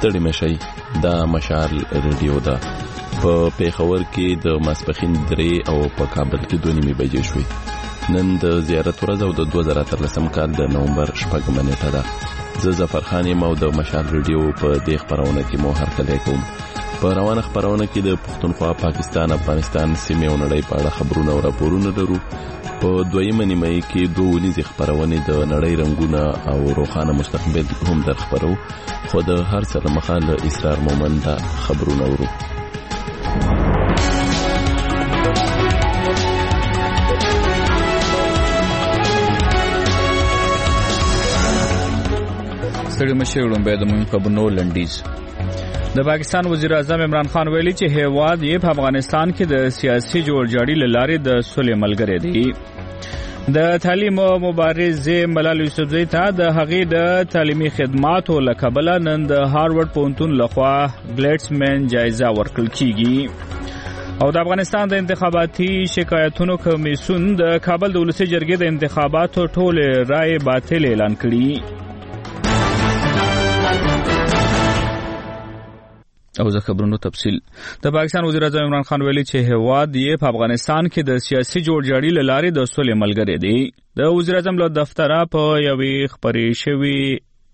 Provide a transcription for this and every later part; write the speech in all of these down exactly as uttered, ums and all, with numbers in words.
ستړي مشي دا مشعل ریډیو ده. په پیښور کې د ماسپښین درې او په کابل کې دوه نیمې بجې شوې. نن د زیارت ورځ او د دوه زره اتلسم کال د نومبر شپږمه نیټه ده. زه ظفر خان یم او د مشعل ریډیو په دې خپرونه کې مو هرکلی کوم. په روانه خپرونه کې د پښتونخوا، پاکستان، افغانستان، سیمې او نړۍ په اړه خبرونه او راپورونه لرو. په دویمه نیمه کې دوه ونیزې خپرونې د نړۍ رنګونه او روښانه مستقبل هم در خپرو، خو د هر څه له مخه له اسرار مومند خبرونه ورو. ستړي مشي وړاندې د مهم خبرونو لنډیز. د پاکستان وزیر اعظم عمران خان ویلي چې هیواد یې په افغانستان کې د سیاسي جوړجاړي له لارې د صلح ملګری دی. د تعلیم مبارزې ملالۍ یوسفزۍ ته د هغې د تعلیمي خدماتو له کبله نن د هارورډ پوهنتون لخوا ګلیټسمن جایزه ورکړل کیږي. او د افغانستان د انتخاباتي شکایتونو کمیسیون د کابل د ولسي جرګې د انتخاباتو ټولې رایې باطل اعلان کړي. او زه خبرونو تفصیل. د پاکستان وزیر اعظم عمران خان ویلي چې هیواد یې په افغانستان کې د سیاسي جوړجاړي له لارې د صلح ملګری دی. د وزیر اعظم له دفتره په یوې خبرې شوې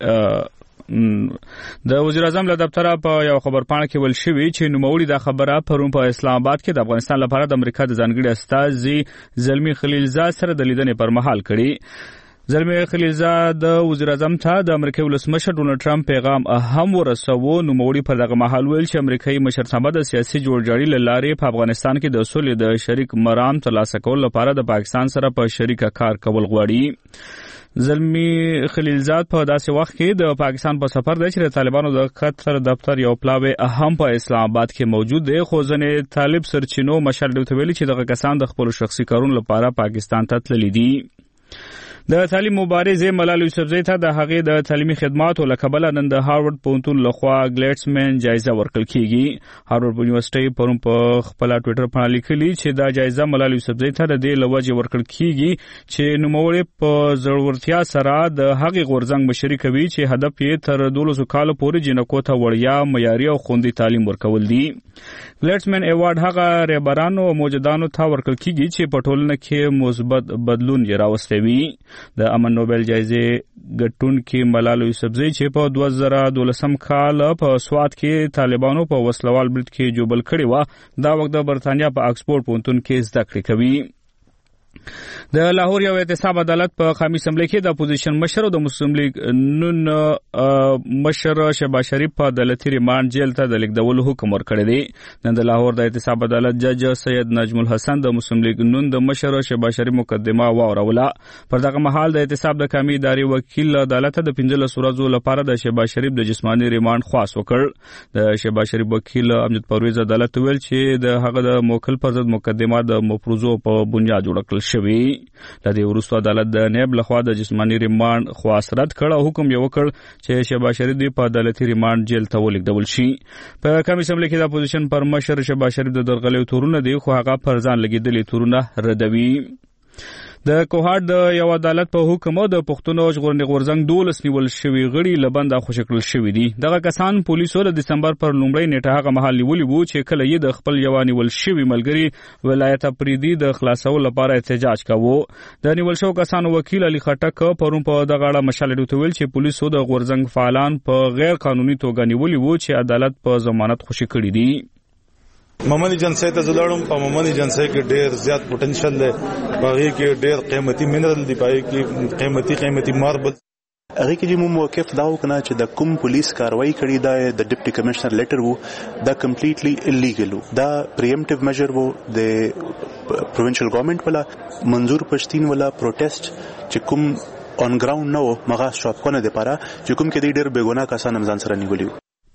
د وزیر اعظم له دفتره په یو خبرپاڼه کې ویل شوی چې نوموړي دا خبره پرون په اسلام آباد کې د افغانستان لپاره د امریکا د ځانګړي استازي زلمی خلیلزاد سره د لیدنې پر مهال کړي. زلمی خلیلزاد د وزیر اعظم ته د امریکای ولسمشر ډونالډ ټرمپ پیغام هم ورسوه. نوموړي په دغه مهال ویل چې امریکایي مشرتابه د سیاسي جوړجاړي له لارې په افغانستان کې د صلح د شریک مرام ترلاسه کولو لپاره د پاکستان سره په شریکه کار کول غواړي. زلمی خلیلزاد په داسې وخت کې د پاکستان په سفر دی چې د طالبانو د قطر دفتر یو پلاوی هم په اسلام آباد کې موجود دی. خو ځینې طالب سرچینو مشر ډیو ته ویلي چې دغه کسان د خپل شخصي کارونو لپاره پاکستان ته تللي دي. د تعلیم مبارزې ملالۍ یوسفزۍ ته د هغې د تعلیمي خدماتو له کبله نن د هارورډ پوهنتون لخوا ګلیټسمن جایزه ورکړل کیږي. هارورډ یونیورسټۍ پرون په خپل ټویټر باندې لیکلي چې دا جایزه ملالۍ یوسفزۍ ته د دې له وجې ورکړل کیږي چې نوموړې په زړورتیا سره د هغې غورځنګ مشري کوي چې هدف یې تر دولسو کالو پورې جنکو ته وړیا، معیاري او خوندي تعلیم ورکول دي. ګلیټسمن ایوارډ هغه رهبرانو او موجودانو ته ورکړل کیږي چې په ټولنه کې مثبت بدلون یې راوستی وي. د امن نوبل جایزې ګټونکې ملالۍ یوسفزۍ چې په دوه زره دولسم کال په سوات کې طالبانو په وسلوال برید کې جوبل کړې وه، دا وخت د برتانیا په آکسفورډ پوهنتون کې زده کړې کوي. د لاهور یو اعتصاب عدالت په قومي اسمبلی کې د اپوزیشن مشر او د مسلم لیگ نون مشر شهباز شریف په عدالتي ریمانډ جیل ته د لیږدولو حکم ورکړی دی. نن د لاهور د اعتصاب عدالت جج سید نجم الحسن د مسلم لیگ نون د مشر شهباز شریف مقدمه واوروله. پر دغه مهال د اعتصاب د قومي ادارې وکیل عدالت د پنځلس ورځو لپاره د شهباز شریف د جسماني ریمانډ خواست وکړ. د شهباز شریف وکیل امجد پرویز عدالت ویل چې د هغه د موکل پر ضد مقدمه د مفروضو په بنیاد جوړه کړل شوې. لدې وروسته عدالت د نیب لخوا د جسماني ریمانډ خواست رد کړ او حکم یې وکړ چې شهباز شریف په عدالتي ریمانډ جیل ته ولېږدول شي. په قومي اسمبلی کې د اپوزیشن پر مشر شهباز شریف د درغلیو تورونه دي، خو هغه پر ځان لګېدلي تورونه ردوي. د کوهاټ د یو عدالت په حکم د پښتون ژغورنې غورځنګ دولس نیول شوي غړي له بنده خوشي کړل شوي دي. دغه کسان پولیسو د دسمبر پر لومړۍ نیټه هغه مهال نیولي وو چې کله یې د خپل یو نیول شوي ملګري ولایت اپریدي د خلاصولو لپاره احتجاج کاوه. د نیول شوو کسانو وکیل علي خټک پرون په دغه اړه مشال ډیو ته ویل چې پولیسو د غورځنګ فعالان په غیر قانوني توګه نیولي وو چې عدالت په ضمانت خوشي کړي دي. محمد جنسي ته زلاړم په محمد جنسي کې ډېر زیات پوتنشل دی، باغې کې ډېر قیمتي منرل دی، پای کې قیمتي قیمتي ماربل. هغه کې چې مو موقف دا وکنه چې د کوم پولیس کاروایی کړی دا د ډیپټي کمشنر لیټر وو، دا کمپلیټلی الیګل وو، دا پریمپټیو میجر وو د پروینشل ګورنمنت ولا منظور پښتين ولا پروټیسټ چې کوم اون ګراوند نو مغا شاپ کنه د پاره چې کوم کې ډېر بیګونه کسان ځان سره نیولي.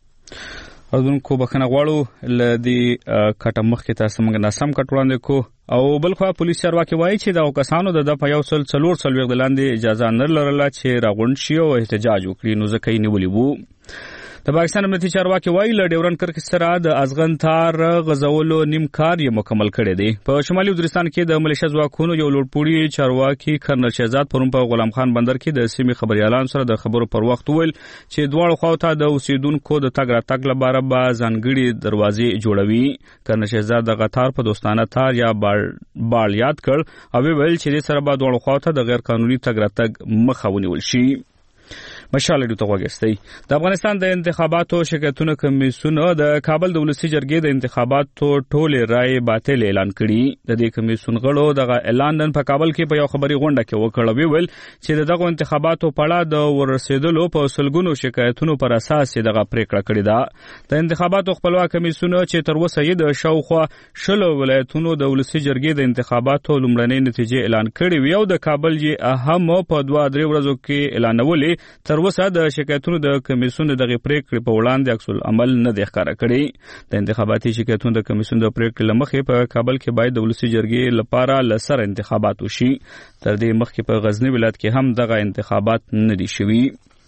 اذن کو بخنه غواړو لدی کټه مخ کې تاسو موږ ناسم کټ وړاندې کو. او بل خو پولیس چارواکي وایي چې دا کسانو د په یو سل څلور څلور د لاندې اجازه نه لرله چې راغونډ شي او احتجاج وکړي، نو ځکه یې نیولي وو. د پاکستان امنیتي چارواکي وایي له ډیورنډ کرښې سره د ازغن تار غځولو نیم کار یې مکمل کړی دی. په شمالي وزیرستان کې د ملیشیا ځواکونو یو لوړپوړي چارواکي کرنل شهزاد پرون په غلام خان بندر کې د سیمې خبريالانو سره د خبرو پر وخت ویل چې دواړو خواته د اوسیدونکو د تګ راتګ لپاره به ځانګړي دروازې جوړوي. کرنل شهزاد د غتار په دوستانه تار یا بال یاد کړ او ویل چې د سره به دواړو خواته د غیر قانوني تګ راتګ مخه ونیول شي. مشال ډیو ته وګورئ. د افغانستان د انتخاباتو شکایتونو کمیسیون د کابل د ولسی جرګې د انتخاباتو ټولې رائے باطل اعلان کړي. د دې کمیسیون غړو دغه اعلان نن په کابل کې په یو خبري غونډه کې وکړ. ویل چې دغه انتخاباتو په اړه د ورسېدلو په سلګونو شکایتونو پر اساس دغه پریکړه کړې ده. د انتخاباتو خپلواک کمیسیون چې تر اوسه یې د شاوخوا شلو ولایتونو د ولسی جرګې د انتخاباتو لومړنۍ نتیجې اعلان کړي وي او د کابل یې اهم په دوه درې ورځو کې اعلانولې. تر اوسه د شکایتونو د کمیسیون دغه پریکړې په وړاندې عکس العمل نه دی ښکاره کړی. د انتخاباتي شکایتونو د کمیسیون د پریکړې لمخې په کابل کې باید د ولسی جرګې لپاره لسر انتخابات وشي. تر دې مخکې په غزنی ولایت کې هم دغه انتخابات نه دي شوي.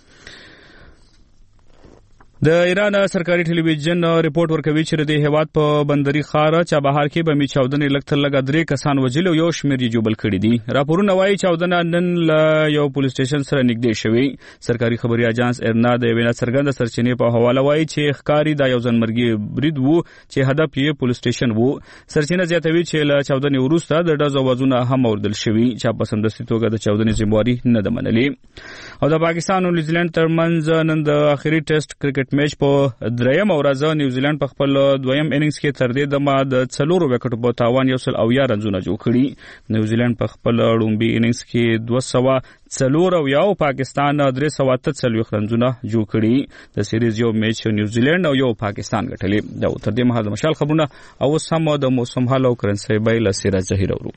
د ایران سرکاري ټلویزیون ریپورت ورکوي چې د هیواد په بندري ښار چابهار کې بمي چاودنې لکتر لګ درې کسان وژل او یو شمېر یې جوبل کړي دي. راپورونه وایي چاودنه نن له یو پولیس سټیشن سره نږدې شوی. سرکاري خبري اژانس ارنا د وینا څرګنده سرچینې په حواله وایي چې ښکاری د یو ځنمرګي برید وو چې هدف یې پولیس سټیشن وو. سرچینه زیاتوي چې له چاودنې وروسته د ډزو وازونه هم اوردل شوي چې په سمدستي توګه د چاودنې ذمہواری نه ده منلې. او د پاکستان او نیوزیلند ترمنځ نن د اخیری ټیسټ کرکټ میچ په دریم ورځ نیوزیلند په خپل دویم اننګز کې تر دې دمه د څلورو وکټو په تاوان یو سل او یا رنزونه جوړ کړي. نیوزیلند په خپل لومړي اننګز کې دوه سوه څلور او یو پاکستان درې سوه اته څلوېښت رنزونه جوړ کړي. د سیریز یو میچ نیوزیلند او یو پاکستان ګټلې. دا تر دې مهال د مشال خبرونه او اوس هم د موسم حال او کرنسي بیل سیراج ظهیر ورو.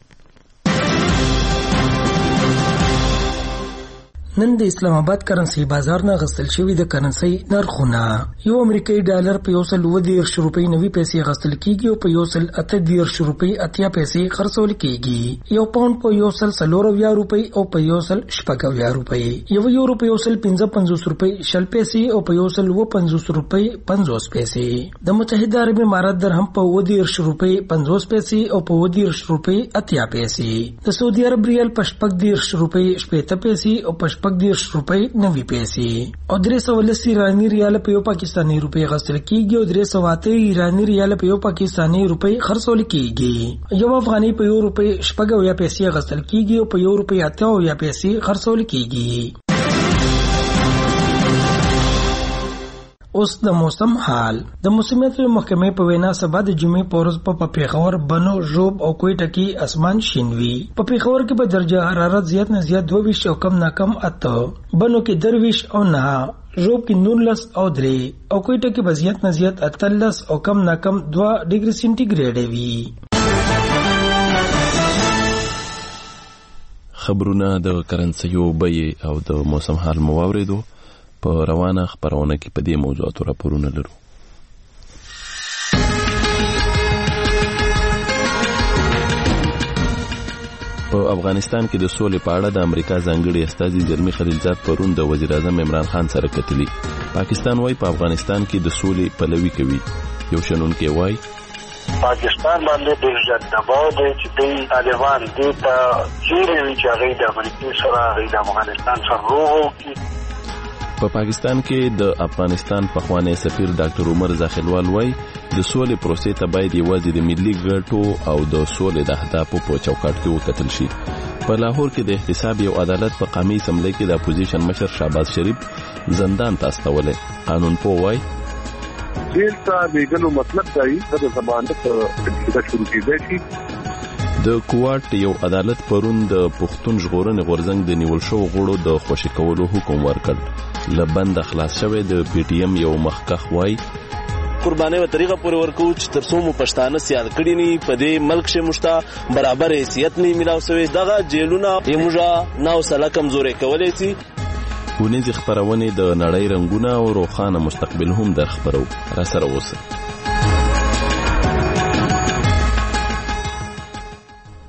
نن د اسلام آباد کرنسي بازار نه غستل شوی د کرنسي نرخونه. یو امریکایي ډالر په یو سل اووه دېرش روپۍ نوي پیسې غستل کیږي او په یو سل اته دېرش روپۍ اتیا پیسې خرڅول کیږي. یو پاوند په یو سل څلور اویا روپۍ او په یو سل شپږ اویا روپۍ. یو یورو په یو سل پنځه پنځوس روپۍ شل پیسې او په یو سل اووه پنځوس روپۍ پنځوس پیسې. د متحده عرب امارات درهم په اووه دېرش روپۍ پنځوس پیسې او په اووه دېرش روپۍ اتیا پیسې. د سعودي عرب ریال په شپږ دېرش روپۍ شپېته پیسې او په شپږ دېرش روپۍ نوي پیسې. او درې سوه لس ایراني ریال په یو پاکستاني روپۍ غستل کیږي او درې سوه اته ایراني ریال په یو پاکستاني روپۍ خرڅول کیږي. یو افغاني په یو روپۍ شپږ اویا پیسې غستل کیږي او په یو روپۍ اته اویا پیسې خرڅول کیږي. اوس د موسم حال. د موسمیات محکمې په وینا سبا د جمعې په ورځ په پیښور، بنو، ژوب او کوټه کې اسمان شین وي. په پیښور کې به درجه حرارت زیات نه زیات دوه ویشت او کم نه کم اته، بنو کې درویشت او نه، ژوب کې نولس او درې او کوټه کې به زیات نه زیات اتلس او کم نه کم دوه ډیګري سینټیګریډ وي. خبرونه د کرنسیو بیې او د موسم حال مو واورېدو. په روانه خبرونه کې په دې موضوعاتو راپورونه لرو. په افغانستان کې د سولې په اړه د امریکا ځانګړي استازي زلمی خلیلزاد پرون د وزیر اعظم عمران خان سره کتلي. پاکستان وايي په افغانستان کې د سولې پلوي کوي. یو شنونکی وايي پاکستان باندې ډېر زیات دباو دی چې دوی طالبان دې ته چیرې وي چې هغوی د امریکې سره هغوی د افغانستان سره روغ وکړي. په پاکستان کې د افغانستان پخوانی سفیر ډاکټر عمر زاخیلوال وايي د سولې پروسې ته باید یوازې د ملي ګټو او د سولې د اهدافو په چوکاټ کې وکتل شي. په لاهور کې د احتساب یو عدالت په قومي اسمبلی کې د اپوزیشن مشر شهباز شریف زندان ته استولی. قانون پوه وايي جیل ته بیګلو مطلب دی د ضمانت څخه شروع کیدای شي. د کوارټ یو عدالت پرون د پښتون ژغورنې غورځنګ د نیول شوو غړو د خوشي کولو حکم ورکړ. له بند خلاص شوی د پی ټی ایم یو مخکخ وايي قرباني و طریقه پورې ورکو چې تر څو مو پښتانه سیال کړي نه په دې ملک شه مشته برابر حیثیت نه ملاو شوی. دغه جیلونه یموجا نو سره کمزوري کولای شي. ونیز خبرونه د نړۍ رنگونه او روخانه مستقبل هم در خبرو را سره وسه.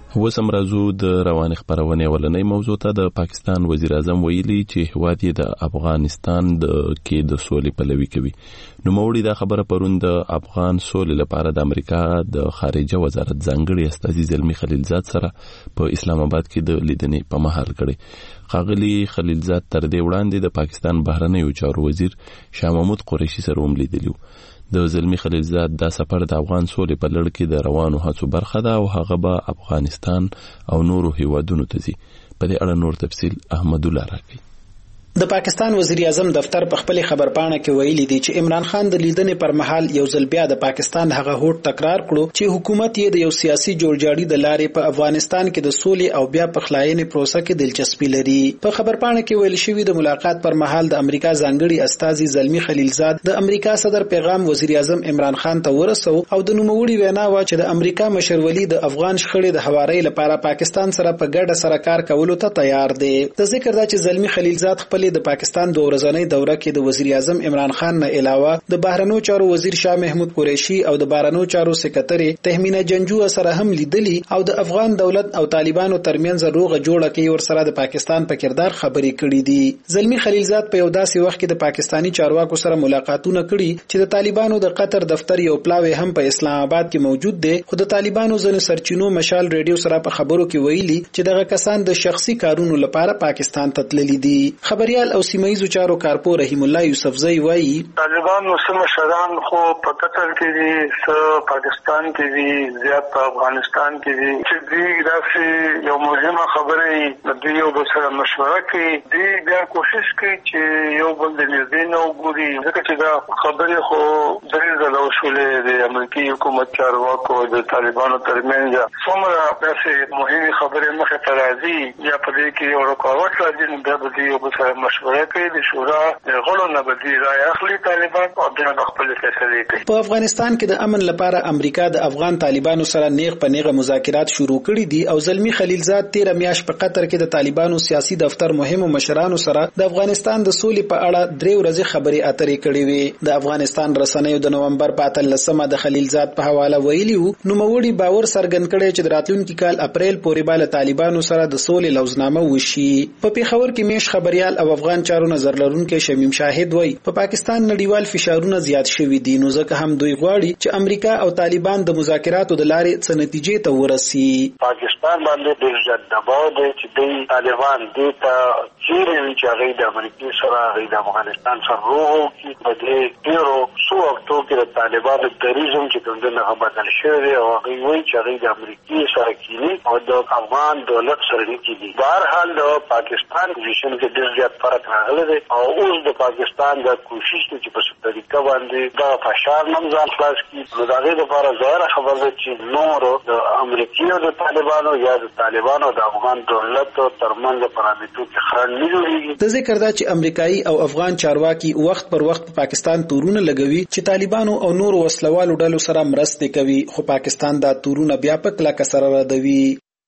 اوس هم راځو د روانې خپرونې اولنۍ موضوع ته. د پاکستان وزیر اعظم ویلي چې هیواد یې د افغانستان د کې د سولې پلوي کوي. نوموړي دا خبره پرون د افغان سولې لپاره د امریکا د خارجه وزارت ځانګړي استازي زلمی خلیلزاد سره په اسلام آباد کې د لیدنې په مهال کړي. ښاغلي خلیلزاد تر دې وړاندې د پاکستان بهرنیو چارو وزیر شاه محمود قریشي سره هم لیدلی و. د زلمی خلیلزاد دا سفر د افغان سولې په لړ کې د روانو هڅو برخه ده او هغه به افغانستان او نورو هیوادونو ته ځي. په دې اړه نور تفصیل احمد الله راکړي. د پاکستان وزیر اعظم دفتر په خپل خبرپاڼه کې ویلي دی چې عمران خان د لیدنې پر مهال یو ځل بیا د پاکستان هغه هوډ تکرار کړو چې حکومت یې د یو سیاسي جوړجاړي د لارې په افغانستان کې د سولې او بیا پخلاینې پروسه کې دلچسپي لري. په خبرپاڼه کې ویل شوی د ملاقات پر مهال د امریکا ځانګړي استازي زلمی خلیلزاد د امریکا صدر پیغام وزیر اعظم عمران خان ته ورسو او د نوموړي وینا و چې د امریکا مشرولي د افغان شخړې د هواري لپاره پاکستان سره په ګډه سره کار کولو ته تیار دی. د ذکر دا چې زلمی خلیلزاد خپل د پاکستان د ورځنۍ دوره کې د وزیر اعظم عمران خان نه علاوه د بهرنیو چارو وزیر شاه محمود قریشي او د بهرنیو چارو سکرټری تهمینه جنجو سره هم لیدلی او د افغان دولت او طالبانو ترمنځ روغه جوړه کې ور سره د پاکستان په کردار خبرې کړې دي. زلمی خلیلزاد په یو داسې وخت کې د پاکستانی چارواکو سره ملاقاتونه کړي چې د طالبانو د قطر دفتر یو پلاوی هم په اسلام آباد کې موجود دی. خو د طالبانو ځنو سرچینو مشال ریډیو سره په خبرو کې ویلي چې دغه کسان د شخصي کارونو لپاره پاکستان ته تللي دي. خبريال او سیمایي چارو کارپو رحیم الله یوسفزئی وایي طالبان مسلمان مشران خو په قطر کې دي، څه پاکستان کې دي، زیات په افغانستان کې دي چې دوی داسې یو مهمه خبره د یو بل سره مشوره کوي. دوی بیا کوشش کوي چې یو بل د نږدې نه وګوري، ځکه چې دا خبرې خو درې ځله وشولې د امریکایي حکومت چارواکو د طالبانو ترمنځ. څومره داسې مهمې خبرې مخې ته راځي یا په دې کې یو رکاوټ راځي نو بیا به دوی یو بل سره مشوره کوي، د شورا غړو نه به دوی رایه اخلي طالبان او بیا به خپل فیصلې کوي. په افغانستان کې د امن لپاره امریکا د افغان طالبانو سره نیغ په نیغه مذاکرات شروع کړي دي او زلمی خلیلزاد تیر میاشت په قطر کې د طالبانو سیاسي دفتر مهمو مشرانو سره د افغانستان د سولې په اړه درې ورځې خبرې اترې کړې وې. د افغانستان رسنیو د نومبر په اتلسمه د خلیلزاد په حواله ویلي وو نوموړي باور څرګند کړی چې د راتلونکي کال اپریل پورې به له طالبانو سره د سولې لوزنامه وشي. په پیښور کې میش خبريال او افغان چارو نظر لرونکي شمیم شاهد وایي په پاکستان نړیوال فشارونه زیات شوي دي نو ځکه هم دوی غواړي چې امریکا او طالبان د مذاکراتو د لارې څه نتیجې ته ورسي. پاکستان باندې ډېر زیات دباو دی چې دوی طالبان دې ته چیرې وي چې هغوی د امریکې سره هغوی د افغانستان سره روغ وکړي. په دې ډېرو څو وختو کې د طالبانو دریځ هم چې کوم دی هغه بدل شوی دی او هغوی وایي چې هغوی د امریکې سره کینی او د افغان دولت سره نه کیني. بهرحال د پاکستان پوزیشن کې ډېر زیات فرق راغلی دی او اوس د پاکستان د کوشش چې په څه طریقه باندې دا فشار نم ځان خلاص کړي نو د هغې لپاره ظاهره خبره ده چې نورو د امریکې او د طالبانو یا د طالبانو د افغان دولت ترمنځ په رابطو کې خنډ نه جوړېږي. د ذکر دا چې امریکایي او افغان چارواکي وخت پر وخت په پاکستان تورونه لګوي چې طالبانو او نورو وسلوالو ډلو سره مرستې کوي خو پاکستان دا تورونه بیا په کلکه سره ردوي.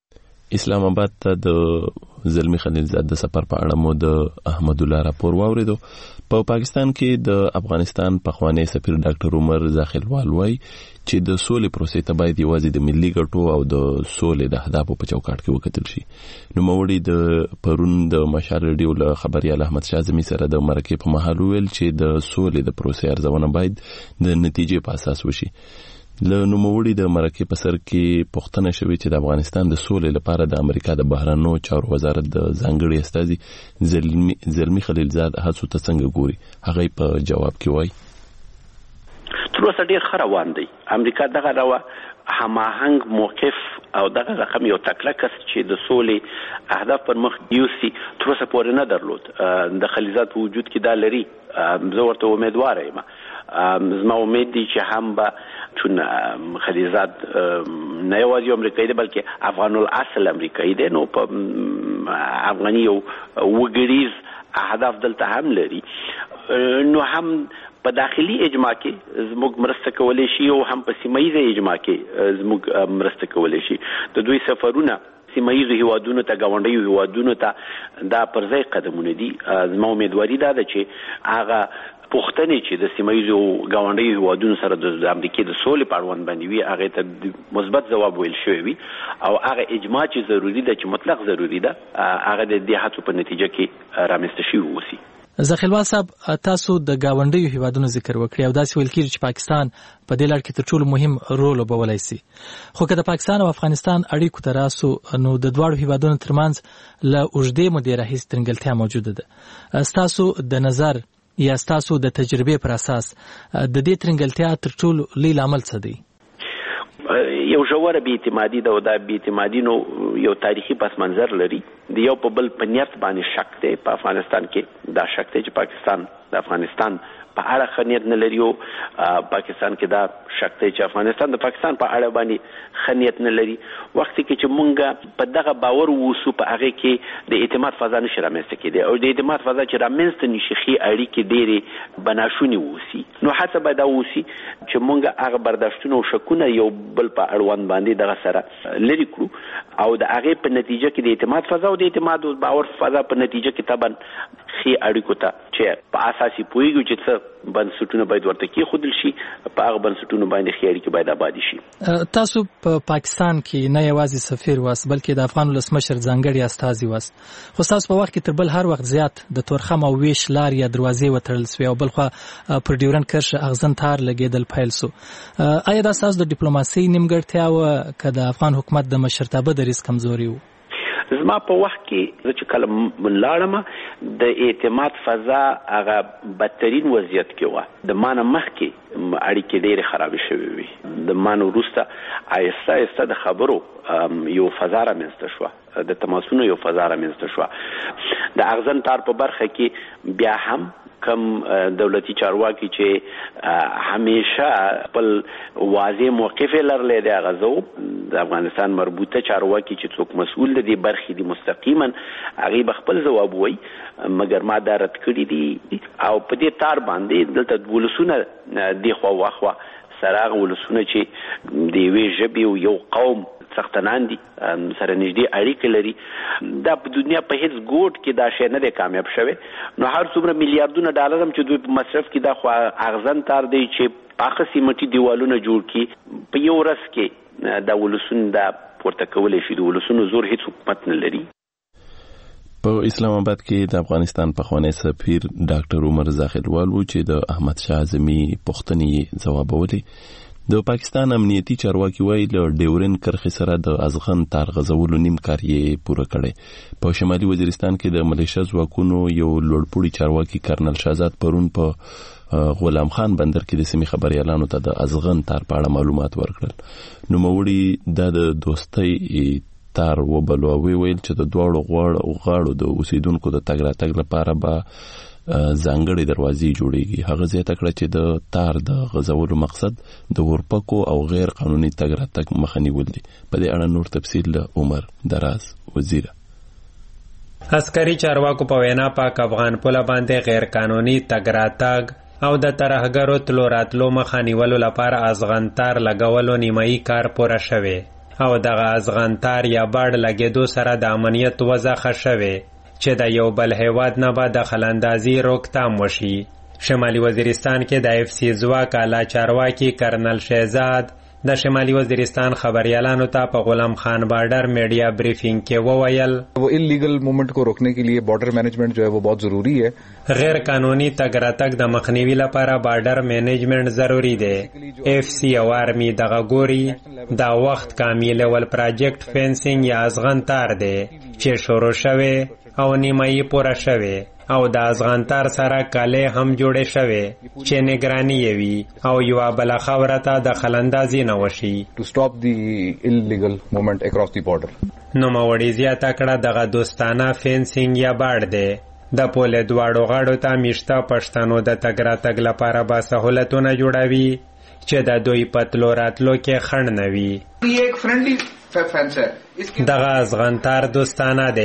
اسلام آباد ته د زلمی خلیلزاد د سفر په اړه مو د احمد الله راپور واوریدو. په پاکستان کې د افغانستان پخوانی سفیر ډاکټر عمر زاخیلوال وایي چې د سولې پروسې ته باید یوازې د ملي ګټو او د سولې د اهدافو په چوکاټ کې وکتل شي. نوموړي د پرون د مشال ریډیو له خبريال احمد شاه زمي سره د مرکې په مهال ویل چې د سولې د پروسې ارزونه باید د نتیجې په اساس وشي. له نوموړي د مرکې په سر کې پوښتنه شوې چې د افغانستان د سولې لپاره د امریکا د بهرنیو چارو وزارت د ځانګړي استازي زلمی, زلمی خلیلزاد هڅو ته څنګه ګوري. هغه په جواب کې وایي تر اوسه ډېر ښه روان دی. امریکا دغه روا هماهنګ موقف او دغه رقم یو تکلکس چې د سولې اهداف پر مخ یوسي تر اوسه پورې نه درلود. د خلیلزاد په وجود کې دا لري. زه ورته امیدواره یم. زما امید دی چې هم به چون خلیلزاد نه یوازې امریکایي دی بلکې افغان الاصل امریکایي دی نو په افغاني یو وګړیز اهداف دلته هم لري نو هم په داخلي اجماع کې زموږ مرسته کولی شي او هم په سیمایي اجماع کې زموږ مرسته کولی شي. د دوی سفرونه سیمایي هیوادونو ته ګاونډیو هیوادونو ته دا پر ځای قدمونه دي. زما امیدواري دا ده چې هغه پوښتنې چې د سیمایي ګاونډي هیوادونو سره د امریکا د سولې په اړوند باندې وي هغه ته مثبت ځواب ویل شوی وي او هغه اجماع چې ضروری ده چې مطلق ضروری ده هغه د دې هڅو په نتیجه کې رامنځته شوی وسی. زخیلوال صاحب تاسو د گاونډیو هیوادونو ذکر وکړی او داسې ویل کېږي چې پاکستان په دې لړ کې تر ټولو مهم رول لوبولی سي خو که د پاکستان او افغانستان اړیکو ته راسو نو د دواړو هیوادونو ترمنځ له اوږدې مودې راهیسې ترنګلتیا موجوده ده. ستاسو د نظر یا ستاسو د تجربې پر اساس د دې ترنګلتیا تر ټولو لوی لامل څه دی؟ یو ژوره بې اعتمادي ده او دا بې اعتمادي نو یو تاریخي پس منظر لري. د یو په بل په نیت باندې شک دی. په افغانستان کې دا شک دی چې پاکستان د افغانستان په اړه ښه نیت نه لري او پاکستان کې دا شک دی چې افغانستان د پاکستان په اړه باندې ښه نیت نه لري. وخت کې چې مونږ په دغه باور ووسو په هغې کې د اعتماد فضا نشي رامنځته کېدی او د اعتماد فضا چې رامنځته نشي ښې اړیکې ډېرې بناشونې ووسي نو هڅه باید دا ووسي چې مونږ هغه برداشتونه او شکونه یو بل په اړوند باندې دغه سره لرې کړو او د هغې په نتیجه کې د اعتماد فضا او د اعتماد او باور فضا په نتیجه کې طبعا ښې اړیکو ته چې په اساسي پوهېږو چې څه بنسټونه باید ورته کېښودل شي په هغه بنسټونو باندې ښې اړیکې باید آبادې شي. تاسو په پاکستان کې نه یوازې سفیر واست بلکې د افغان ولسمشر ځانګړي استازي واست خو ستاسو په وخت کې تر بل هر وخت زیات د تورخم او ویش لار یا دروازې وتړل سوې او بلخوا پر ډیورنډ کرښه اغزن تار لګېدل پیل سو. آیا دا ستاسو د ډیپلوماسۍ نیمګړتیا وه که د افغان حکومت د مشرتابه دریځ کمزوري و؟ زما په وخت کې زه چې کله لاړم د اعتماد فضا هغه بدترین وضعیت کې وه. د ما نه مخکې اړیکې ډېرې خرابې شوې وي. د ما نه وروسته آهسته آهسته د خبرو یو فضا رامنځته شوه د تماسونو یو فضا رامنځته شوه. د اغزن تار په برخه کې بیا هم کم دولتي چارواکي چې همیشه خپل واضح موقف لرلی دی هغه زه د افغانستان مربوطه چارواکي چې څوک مسؤل دي برخې دي مستقیما هغې به خپل ځواب وایي مګر ما دا رد کړي دي او په دې تار باندې دلته ولسونه دې خوا واخوا سره هغه ولسونه چې د یوې ژبې او یو قوم څښتنان دي سره نږدې اړیکې لري دا په دنیا په هیڅ ګوټ کې دا شی نه دی کامیاب شوی. نو هر څومره میلیارډونه ډالر هم چې دوی په مصرف کې دا خو اغزن تار دی چې پاخه سیمټي دیوالونه جوړ کړي په یو ورځ کې دا ولسونه دا پورته کولی شي. د ولسونو زور هیڅ حکومت نه لري. په اسلام آباد کې د افغانستان پخوانی سفیر ډاکټر عمر زاخیلوال و چې د احمد شاه اعظمي پوښتنې ځوابولې. د پاکستان امنیتي چارواکي وایي له ډیورن کرښې سره د ازغن تار غځولو نیم کار یې پوره کړی. په شمالي وزیرستان کې د ملیشه ځواکونو یو لوړپوړي چارواکي کرنل شهزاد پرون په غلام خان بندر کې د سیمې خبریالانو ته د ازغن تار په اړه معلومات ورکړل. نوموړي دا د دوستۍ تار وبلو او ویل چې د دواړو غاړو د اوسیدونکو د تګ راتګ لپاره به ځانګړې دروازې جوړیږي. هغه زیاته کړه چې د تار د غځولو مقصد د اورپکو او غیر قانوني تګ راتګ مخه نیول دي. په دې اړه نور تفصیل له عمر دراز وزیر. عسکري چارواکو په وینا پاک افغان پوله باندې غیر قانوني تګ راتګ او د ترهګرو تلو راتلو مخه نیولو لپاره ازغنتار لګولو نیمایي کار پوره شوی او دغه ازغنتار یا باډ لګېدو سره د امنیت وضع ښه شوې چې د یو بل هیواد نه به دخلندازي روکتام وشي. شمالي وزیرستان کې د اف سی ځواک اعلی چارواکي کرنل شهزاد د شمالي وزیرستان خبریالانو ته په غلام خان بارډر میډیا بریفینګ کې وویل وہ illegal movement को रोकने के लिए बॉर्डर मैनेजमेंट जो है वो बहुत जरूरी है. غیر قانوني تګ راتګ د مخنیوي لپاره بارډر مینجمنت ضروری دی. اف سی او آرمی دغه ګوري دا وخت کامل ول پروجیکټ فینسینګ یا ازغن تار دی چې شروع شوه او نیمایي پوره شوه او د ازغنتار سره کاله هم جوړې شوه چې نگرانی وي او یو بل خبره ته د خلندازي نه وشي to stop the illegal movement across the border. نو موړي زیاته کړه دغه دوستانه فینسینګ یا باړ دی د پوله دواړو غاړو ته میشته پښتنو د تګ راتګ لپاره به سہولتونه جوړوي چې د دوی پتلو راتلو کې خنډ نه وي. دغه ازغنتار دوستانه دی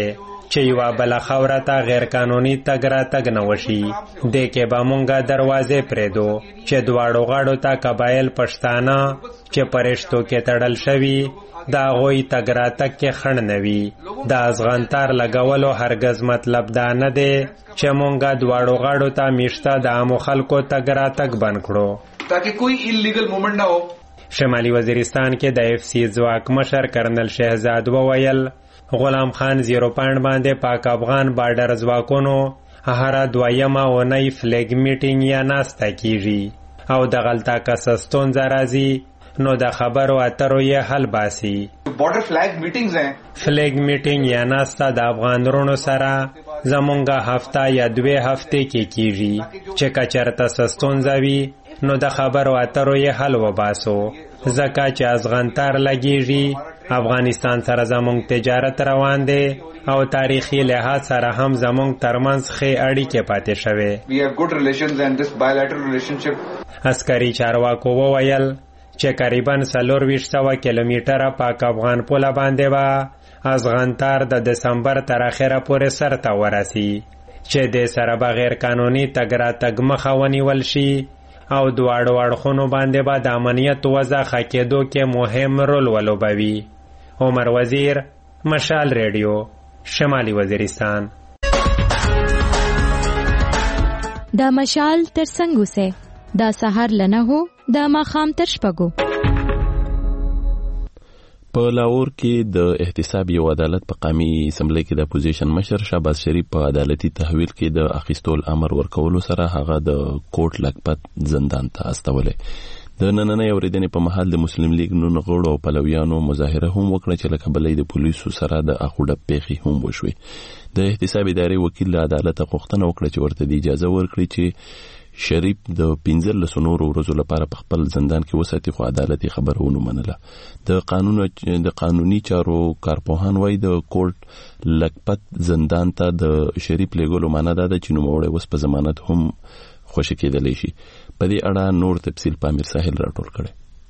چې یوه بله خاوره ته غیر قانوني تګ راتګ نه وشي. دې کې به مونږ دروازې پرېږدو چې دواړو غاړو ته قبایل پښتانه چې په رشتو کې تړل شوي د هغوی تګ راتګ کې خنډ نه وي. د ازغنتار لګولو هرګز مطلب دا نه دی چې مونږ دواړو غاړو ته میشته د عامو خلکو تګ راتګ بند کړو تاکہ کوئی انلیگل موومنٹ نہ ہو. شمالي وزیرستان کې د اف سی ځواک مشر کرنل شهزاد وویل غلام خان زیرو پاینټ باندې پاک افغان بارډر ځواکونو هره دویمه اونۍ فلیګ میټینګ یا ناسته کیږي او د غلطه که ستونزه راځي نو د خبرو اترو یې حل باسي. بارډر فلیګ میټینګز ہیں. فلیګ میټینګ یا ناسته د افغان ورونو سره زمونږه هفته یا دوه هفتې کې کیږي چې که چېرته ستونزه وي نو د خبرو اترو یې حل وباسو ځکه چې ازغنتار لګیږي. افغانستان سره زمونږ تجارت روان دی او تاریخي لحاظ سره هم زمونږ ترمنځ ښې اړیکې پاتې شوې. We have good relations and this bilateral relationship. عسکري چارواکو وویل چې قریبا څلورویشت سوه کیلومیټره پاک افغان پوله باندې به ازغنتار د دسمبر تر اخره پورې سرته ورسي چې دې سره به غیر قانوني تګ راتګ مخه ونیول شي او دواړو اړخونو باندې به د امنیت وضع ښه کېدو کې مهم رول ولوبوي. عمر وزیر، مشال ریډیو، شمالي وزیرستان. دا مشال تر څنګ اوسئ، دا سهار لنه هو دا ماښام تر شپږو. په لاهور کې د احتساب یو عدالت په قومي اسمبلی کې د اپوزیشن مشر شهباز شریف په عدالتي تحویل کې د اخیستول امر ورکولو سره هغه د کوټ لکپت زندان ته استولې. د نننۍ اورېدنې په مهال د مسلم لیگ نون غړو او پلویانو مظاهره هم وکړه چې له کبله د پولیسو سره د اخوډه پیښې هم وشوې. د احتساب ادارې وکیل له عدالت غوښتنه وکړه چې ورته د اجازه ورکړي چې شریف د پنځلسو نورو ورځو لپاره په خپل زندان کې وساتي، خو عدالتي خبره ونه منله. د قانون د قانوني چارو کارپوهان وایي د کوټ لکپت زندان ته د شریف لېږلو معنا دا ده چې نوموړی اوس په ضمانت هم خوشي کېدلی شي. په دې اړه نور تفصیل په امیر ساحل راټول کړی.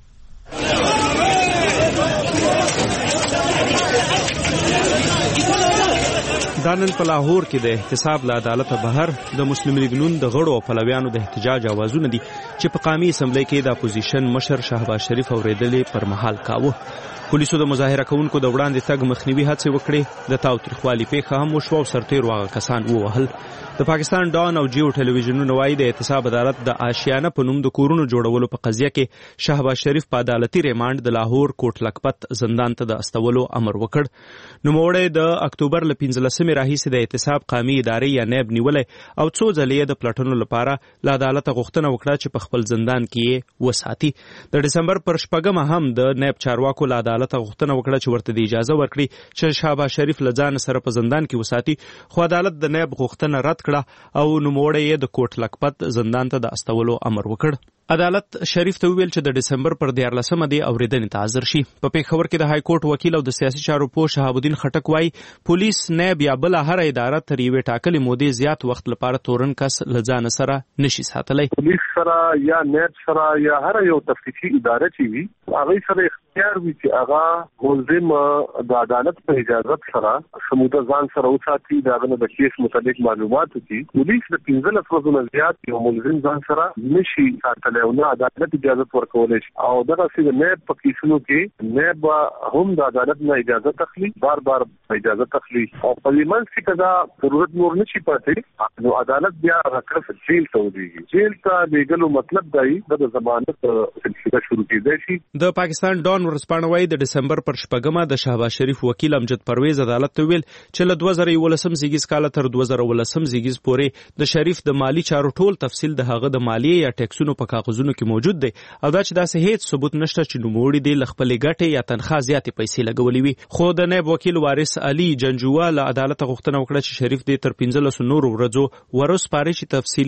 دا نن په لاهور کې د احتساب له عدالته بهر د مسلم لیگ نون د غړو او پلویانو د احتجاج اوازونه دي چې په قومي اسمبلی کې د اپوزیشن مشر شهباز شریف اورېدلې پر مهال کاوه. پولیسو د مظاهره کوونکو د وړاندې تګ مخنیوي هڅې وکړې، د تاوتریخوالي پیښه هم وشوه او سرتیرو هغه کسان ووهل. د پاکستان ډان او جیو ټلویزیونونو وایي د احتساب عدالت د آشیانه په نوم د کورونو جوړولو په قضیه کې شهباز شریف په عدالتي ریمانډ د لاهور کوټ لکپت زندان ته د استولو امر وکړ. نوموړی د اکتوبر له پنځلسمې راهیسې د احتساب قومي ادارې یا نیب نیولی او څو ځلې یې د پلټنو لپاره له عدالته غوښتنه وکړه چې په خپل زندان کې یې وساتي. د ډسمبر پر شپږمه هم د نیب چارواکو له عدالته غوښتنه وکړه چې ورته د اجازه ورکړي چې شهباز شریف له ځان سره په زندان کې وساتي، خو عدالت د نیب غوښتنه رد کړه او نوموړی یې د کوټ لکپت زندان ته د استولو امر وکړ. عدالت شریف ته وویل چې د ډسمبر پر دیارلسمه دې اورېدنې ته حاضر شي. په پېښور کې د های کورټ وکیل او د سیاسي چارو پوه شهاب الدین خټک وایي پولیس، نیب یا بله هره اداره تر یوې ټاکلې مودې زیات وخت لپاره تورن کس له ځانه سره نشي ساتلی. پولیس سره یا نیب سره یا هر یو تفتیشي اداره چې وي هغې سره اختیار وي چې هغه ملزم د عدالت په اجازت سره سموده ځان سره وساتي، د هغه نه د کیس متعلق معلومات وکړي. پولیس د پنځلس ورځو نه زیات یو ملزم ځان سره نشي ساتلی او نه عدالت اجازت ورکولی شي. او دغسې د نیب په کیسونو کې نیب هم د عدالت نه اجازت اخلي، بار بار اجازت اخلي او په دې منځ کې که دا ضرورت نور نشي پاتې نو عدالت بیا هغه کس جیل ته ولېږي. جیل ته لېږلو مطلب دا وي د ضمانت سلسله شروع کېدای شي. د پاکستان ډان ورځپاڼه وایي د ډسمبر پر شپږمه د شهباز شریف وکیل امجد پرویز عدالت ته ویل چې له دوه زره یولسم زیږیز کاله تر دوه زره اوولسم زیږیز پورې د شریف د مالی چارو ټول تفصیل د هغه د مالیې یا ټیکسونو په کاغذونو کې موجود دی او دا چې داسې هیڅ ثبوت نشته چې نوموړي دې له خپلې ګټې یا تنخواه زیاتې پیسې لګولې وي. خو د نیب وکیل وارث علي جنجوه له عدالته غوښتنه وکړه چې شریف دې تر پنځلسو نورو ورځو وروسپاري چې تفصیلي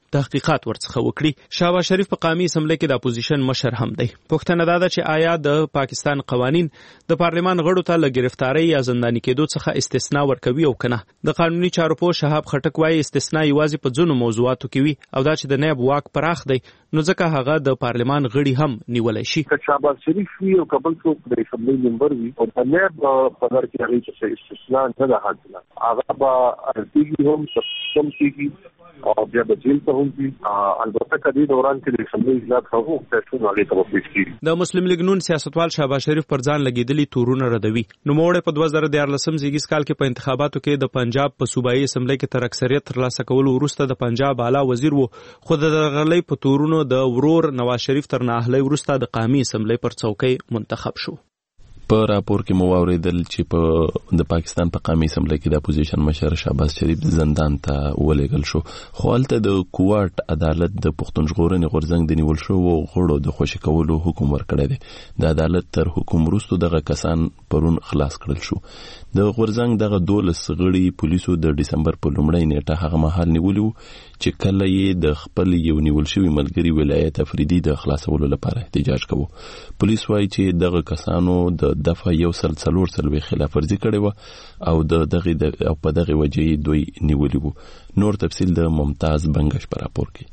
تحقیقات ورڅخه وکړي. شهباز شریف په قومي اسمبلی کې د اپوزیشن مشر هم دی. پوښتنه دا ده چې آیا د پاکستان قوانین د پارلمان غړو ته له گرفتاری یا زنداني کېدو څخه استثنا ورکوي او کنه. د قانوني چارو پوه شهاب خټک وايي استثنا یوازې په ځینو موضوعاتو کې وي او دا چې د نائب واک پراخ دی نو ځکه هغه د پارلمان غړي هم نیولای شي. شهباز شریف وی او کبل څوک د اسمبلی ممبر وي او د نائب په در کې هغه څه استثنا نه ده حاصله. هغه به ارتګي هم سم کیږي او بیا به جیل ته هم دي. البته کدي دوران کې د اسمبلی اجلاس هغه فیصله هغه ته وکړي کیږي. د مسلم لیگ نون سیاستوال شهباز شریف پر ځان لګیدلی تورونه ردوي. نو موړ په دوه زره دیارلسم زیږیز کال کې په انتخاباتو کې د پنجاب په صوبایي اسمبلی کې تر اکثریت ترلاسه کولو وروسته د پنجاب اعلی وزیر وو خو د غلې په تورونو د ورور نواز شریف تر ناهلي وروسته د قومي اسمبلی پر څوکۍ منتخب شو. په راپور کې مو واوریدل چې په د پاکستان په قومي اسمبلی کې د اپوزیشن مشر شهباز شریف زندان ته ولېږل شو خو هلته د کوارټ عدالت د پښتون ژغورنې غورځنګ د نیول شو غړو د خوشي کولو حکم ورکړی دی. د عدالت تر حکم وروسته دغه کسان پرون خلاص کړل شو. د غورځنګ دغه دولس غړي پولیسو د دسمبر په لومړۍ نیټه هغه مهال نیولي وو چې کله یې د خپل یو نیول شوي ملګري ولایت افریدي د خلاصولو لپاره احتجاج کوو. پولیس وایي چې دغه کسانو د دفعه یو سل څلور څلوي خلاف ورزي کړې وه او د دغه او په دغه وجې دوی نیولي وو. نور تفصیل د ممتاز بنگش په راپور کې.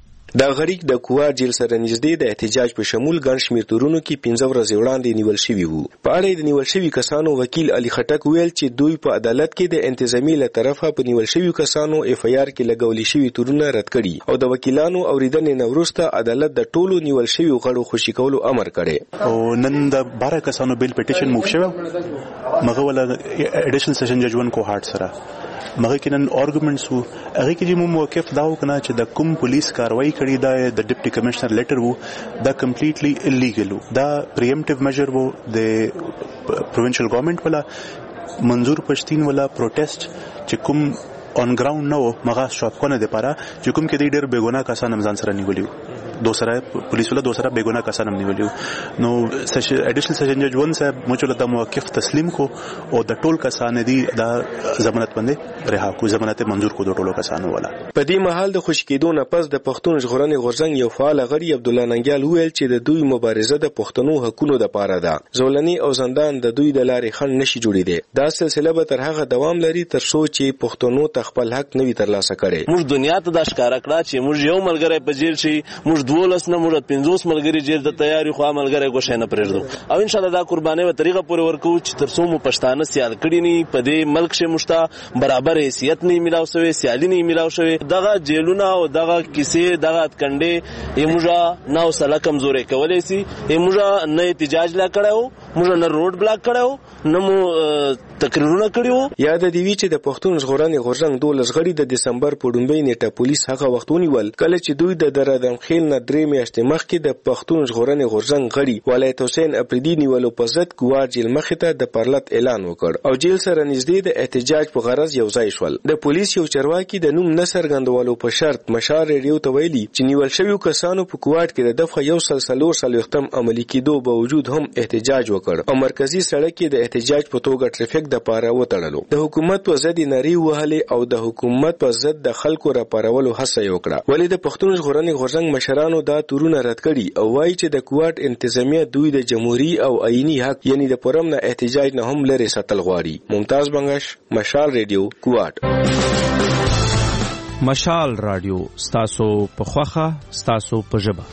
د غریق د کوار جیل سره نږدې د احتجاج په شمول ګڼ شمېر تورونو کې پنځه ورځې وړاندې نیول شوي وو. په اړه د نیول شوي کسانو وکیل علي خټک ویل چې دوی په عدالت کې د انتظامی له طرفه په نیول شوي کسانو اف ای آر کې لګولي شوي تورونه رد کړي او د وکیلانو اوریدنې نه وروسته عدالت د ټولو نیول شوي غړو خوشي کولو امر کړی او نن د بارہ کسانو بیل پټیشن موف شوی مغه ولا اډیشنل سیشن جج ون کو هارت سره مغه کې نن آرګومنټس وو هغه کې چې مو موقف داو کنه چې د کوم پولیس کاروایی کړی دا د ډیپټي کمشنر لیټر وو دا کمپلیټلی الیګل وو. دا پریمپټیو میجر وو د پروینشل ګورنمنت ولا منظور پښتين ولا پروټیسټ چې کوم اون ګراوند نو مغه شاپ کنه د پاره چې کوم کې د ډېر بیګونه کسان هم ځان سره نیولیو دوسرا پولیس ولا دوسرا بیگونه کسان هم نیولیو. نو اډیشنل سیشن جج ون صاحب مجله د موقف تسلیم کو او د ټول کسان دي د ضمانت باندې رها کو ضمانت منظور کو د ټولو کسانو ولا. په دې مهال د خوشکېدو نه پس د پښتون ژغورنې غورځنګ یو فعال غړي عبد الله ننګیال ویل چې د دوی مبارزه د پښتنو حقوقو لپاره ده. زولنی او زندان د دوی د لارې خنډ نشي جوړېدي. دا سلسله به تر هغه دوام لري تر څو چې پښتنو ته خپل حق نوي ترلاسه کړي. موږ دنیا ته د ښکارا کړه چې موږ یو ملګری په جیل شي موږ دولس نه موږ پنځوس ملګری جیل ته تیاری خو ملګری غوښه نه پرېږدو او ان شاء الله دا قرباني و طریقه پورې ورکو چې تر څو مو پښتانه سیال کړي نه په دې ملک شه مشتا برابر حیثیت نه ملاو شوی سیالي نه ملاو شوی دغه جیلونه او دغه کیسې دغه اتکنډې یموجا نو سره کمزورې کولې سي یموجا نه احتجاج لا کړو موږ نه روډ بلاک کړو نه مو تقریرونه کړیو. یاد دی وی چې د پښتون ژغورنې غورځنګ دولس غړي د دسمبر په لومړۍ نیټه پولیس هغه وختونی ول کله چې دوی د درادم خیل نه درې میاشتې مخکې د پښتون ژغورنې غورځنګ غړي ولایت حسین افریدي نیولو په ضد ګوار جیل مخې ته د پرلط اعلان وکړ او جیل سره نږدې د احتجاج په غرض یو ځای شول. د پولیس یو چرواکي د نوم نصر غندوالو په شرط مشال ریډیو ته ویلي چې نیول شوی کسانو په کوارټ کې د دفعه یو سل څلور څلوېښتم عملي کېدو باوجود هم احتجاج وکړ او مرکزی سړک کې د احتجاج په توګه ټریفیک د پاره وتړلو. د حکومت په ضد نری وهلې او د حکومت په ضد د خلکو راپارولو هڅه وکړه. ولې د پښتون ژغورنې غورځنګ مشرانو دا تورونه رد کړي او وایي چې د کوارټ انتظامیه دوی د جمهوریت او آئینی حق یعنی د پرم نه احتجاج نه هم لري ساتل غواړي. ممتاز بنگش مشال ریډیو کوارټ. مشال رادیو ستاسو په خوخه ستاسو په ژبه.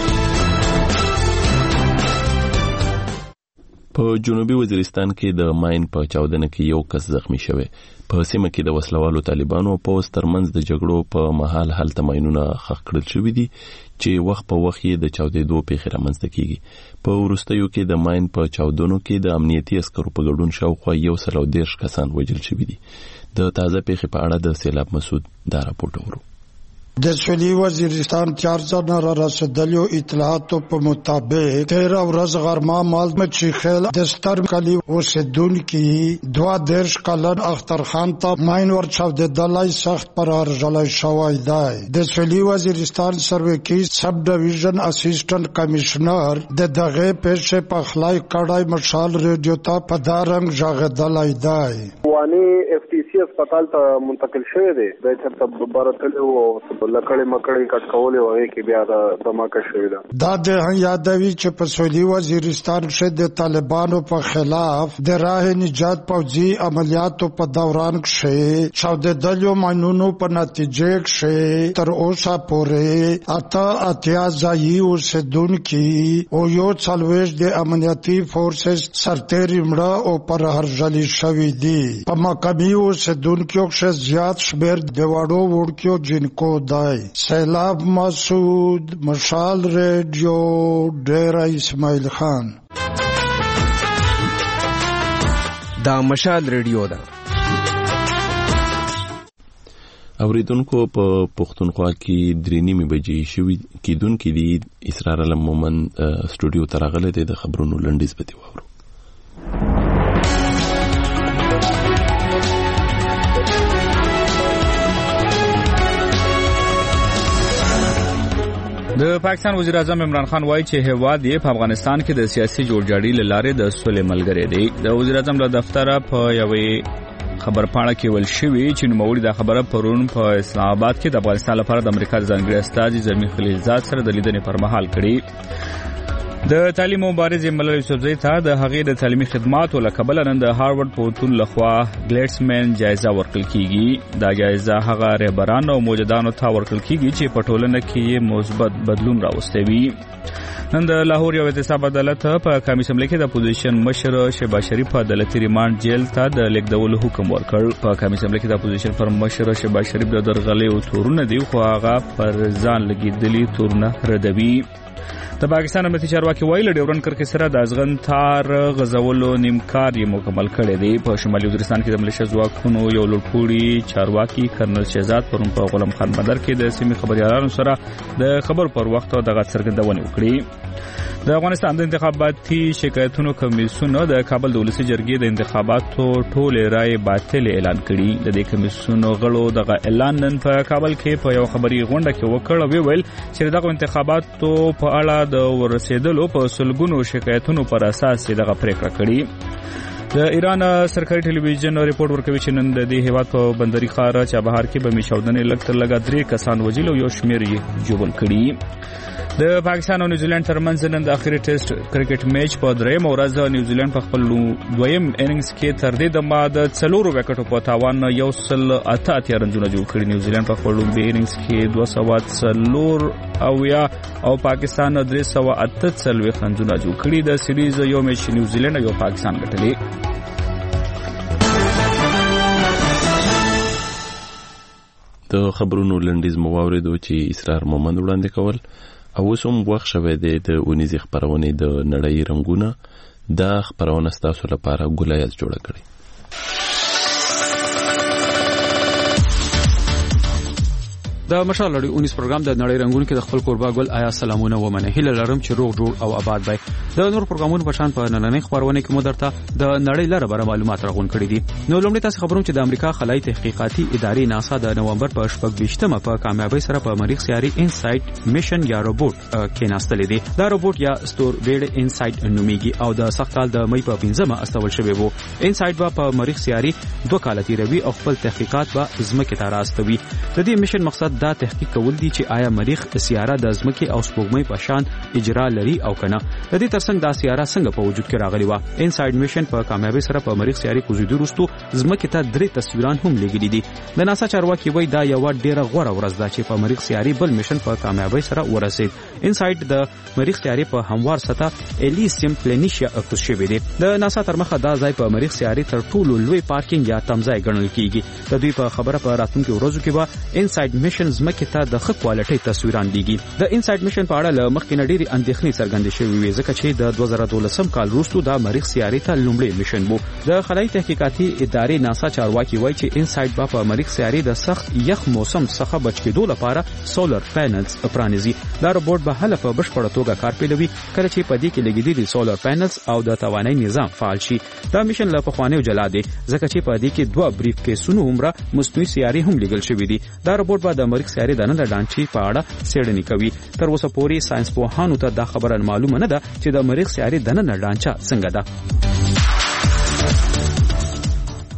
په جنوبي وزیرستان کې د ماین په چاودنه کې یو کس زخمی شوی. په سیمه کې د وسلوالو طالبانو په ترمنځ د جګړو په محل هلته ماینونه ښخ کړل شوي دي چې وخت په وخت یې د چاودېدو پیښې رامنځته کیږي. په وروستیو کې د ماین په چاودنو کې د امنیتي عسکرو په ګډون شاوخوا یو سل او دېرش کسان وژل شوي دي. د تازه پیښې په اړه د سیلاب مسعود دا راپورټ اورو. د سویلي وزیرستان چار ځله را رسېدلو اطلاعاتو په مطابق تیره ورځ غرمه مال مچیخیل د ستر کلي اوسېدونکي دوه دېرش کلن اخترخان ته ماین ور چاودېدلی سخت پرارژلی شوی دی. د سویلي وزیرستان سروکي سب ډویژن اسسټنټ کمشنر د دغې پیښې پخلی کړی مشال ریډیو ته په دا رنګ غږېدلی دی. وانی اف ټي سی هسپتال ته منتقل شوی دی د چرته بارتلو او لکړې مکړې کټ کولې وای کې بیا د دماکه شوی ده. دا د یادوي چې په سعودي وزیرستان کې د طالبانو په خلاف د راه نجات پوځي عملیاتو په دوران کې چاودېدلو ماینونو په نتیجه کې تر اوسه پورې اته اتیا ځایي اوسېدونکي او یو څلوېښت د امنیتي فورسز سرتېري مړه او پر هرځلي شوي دي. په مقامي اوسېدونکو کې زیات شمېر د وړو وړکیو جنکو دی. سیلاب مسعود، مشال ریډیو، ډیره اسماعیل خان. دا مشال ریډیو ده. اوریدونکو په پښتونخوا کې درې نیمې بجې شوي کیدونکې دي. اسرار علم مومن سټوډیو ته راغلی دی. د خبرونو لنډیز به دې واورو. د پاکستان وزیر اعظم عمران خان وایي چې هیواد یې په افغانستان کې د سیاسي جوړجاړي له لارې د سولې ملګری دی. د وزیر اعظم له دفتره په یوې خبر پاڼه کې ویل شوی چې نوموړي دا خبره پرون په اسلام آباد کې د افغانستان لپاره د امریکا د ځانګړي استازي زلمی خلیلزاد سره د لیدنې پر مهال کړي. د تعلیم مبارز ملل یوسفزئی ته د هغې د تعلیمي خدماتو له کبله نن د هارورډ پوهنتون لخوا ګلیټسمین جایزه ورکړل کیږي. دا جایزه هغه رهبرانو او موجودانو ته ورکړل کیږي چې په ټولنه کې مثبت بدلون راوستی وي. نن د لاهور یو اعتصاب عدالت په قومي اسمبلی کې د اپوزیشن مشر شهباز شریف په عدالتي ریمانډ جیل ته د لیږدولو حکم ورکړ. په قومي اسمبلی کې د اپوزیشن پر مشر شهباز شریف د درغلۍ تورونه دي خو هغه پر ځان لګېدلي تورونه ردوي. د پاکستان امنیتي چارواکي وایي له ډیورنډ کرښې سره د ازغن تار غځولو نیم کار یې مکمل کړی دی. په شمالي وزیرستان کې د ملیشه ځواکونو یو لوړپوړي چارواکي کرنل شهزاد پرون په غلام خان بندر کې د سیمې خبريالانو سره د خبر پر وخت دغه څرګندونه وکړي. د افغانستان د انتخاباتي شکایتونو کمیسیون د کابل د ولسي جرګې د انتخاباتو ټولې رائے باطل اعلان کړي. د دې کمیسیون غړو دغه اعلان نن په کابل کې په یو خبري غونډه کې وکړ او ویل چې دغه انتخاباتو په اړه د ورسېدلو په سلګونو شکایتونو پر اساس دغه پریکړه کړي. د ایران سرکاري ټلویزیون ریپورت ورکوي چې نن د دې هیواد په بندري ښار چابهار کې بمي چاودنې لږ تر لږه درې کسان وژل او یو شمېر یې ژوبل کړي. د پاکستان او نیوزیلند ترمنځ نن د اخیری ټیسټ کرکټ میچ په درېیم ورځ نیوزیلند په خپل دویم اننګز کې تر دې دمه د څلورو وکټو په تاوان یو سل اته اتیا رنونه جوړ کړي. نیوزیلند په خپل لومړي اننګز کې دوه سوه څلور اویا او پاکستان درې سوه اته څلوېښت رنونه جوړ کړي. د سیریز یو میچ نیوزیلند او پاکستان ګټلې. د خبرونو لنډیز مو واورېدو چې اسرار مومند وړاندې کول او اوس هم وخت شوی دی د اونیزې خپرونې د نړۍ رنګونه. دا خپرونه ستاسو لپاره ګلایز جوړه کړې. د مشال لړۍ اونیز پروګرام د نړۍ رنگونو کې د خپل کوربا ګل آیا سلامونه ومنه. هیله لرم چې روغ جوړ او آباد وي. د نور پروګرامونو په شان په نننۍ خبرونه کې مو درته د نړۍ لره بره معلومات راغون کړي دي. نو لومړی تاسو خبروم چې د امریکا خلای تحقیقاتي ادارې ناسا د نومبر په شپږ ویشتمه په کامیابی سره په مریخ سیاري انسایټ میشن یا روبوټ کې ناستلې دي. دا روبوټ یا ستور ویډ انسایټ نومیږي او د سختال د مې په پنځمه استول شوی وو. انسایټ با په مریخ سیاري دوه کال تیروي او خپل تحقیقات به ځمکې ته راستوي. د دې میشن مقصد دا تحقیق کول دي چې آیا مریخ سیاره د ځمکې او سپوږمۍ په شان اجرا لري او کنه. د دې ترڅنګ دا سیاره څنګه په وجود کې راغلی و. انسایډ میشن په کامیابی سره په مریخ سیاري کوزیدو وروسته ځمکې ته درې تصویران هم لګیدي دي. د ناسا چارواکي وایي دا یو ډیره غوړه ورځ ده چې په مریخ سیاري بل میشن په کامیابی سره ورسید. انسایډ د مریخ سیاري په هموار سطح الیسیم پلانیشیا اکوس شوی دی. د ناسا تر مخه دا ځای په مریخ سیاري تر ټولو لوی پارکینګ یا تمځای ګڼل کیږي. د دوی په خبره په راتلونکو ورځو کې به انسایډ میشن ځمکې ته د ښه کوالټي تصویران دیږي. د انسایډ میشن په اړه له مخکې نه ډېرې اندېښنې څرګندې شوې وې ځکه چې د دوه زره دولسم کال وروسته د مریخ سیاري ته لومړی میشن وو. د خلای تحقیقاتي ادارې ناسا چارواکي وایي چې انسایډ به په مریخ سیاري د سخت یخ موسم څخه بچ کېدو لپاره سولر پینلز پرانیزي. دا روبوټ به هله په بشپړه توګه کار پیلوي کله چې په دې کې لګېدلي سولر پینلز او د توانایي نظام فعال شي. دا میشن له پخوانیو جلا دی ځکه چې په دې کې دوه بریف کیسونو عمره مصنوعي سیاري هم لګل شوي دي. دا روبوټ به د مریخ سیاري د نن ډانچې په اړه څېړنې کوي. تر اوسه پورې ساينس پوهانو ته دا خبره معلومه نه ده چې د مریخ سیاري د نن ډانچه څنګه ده.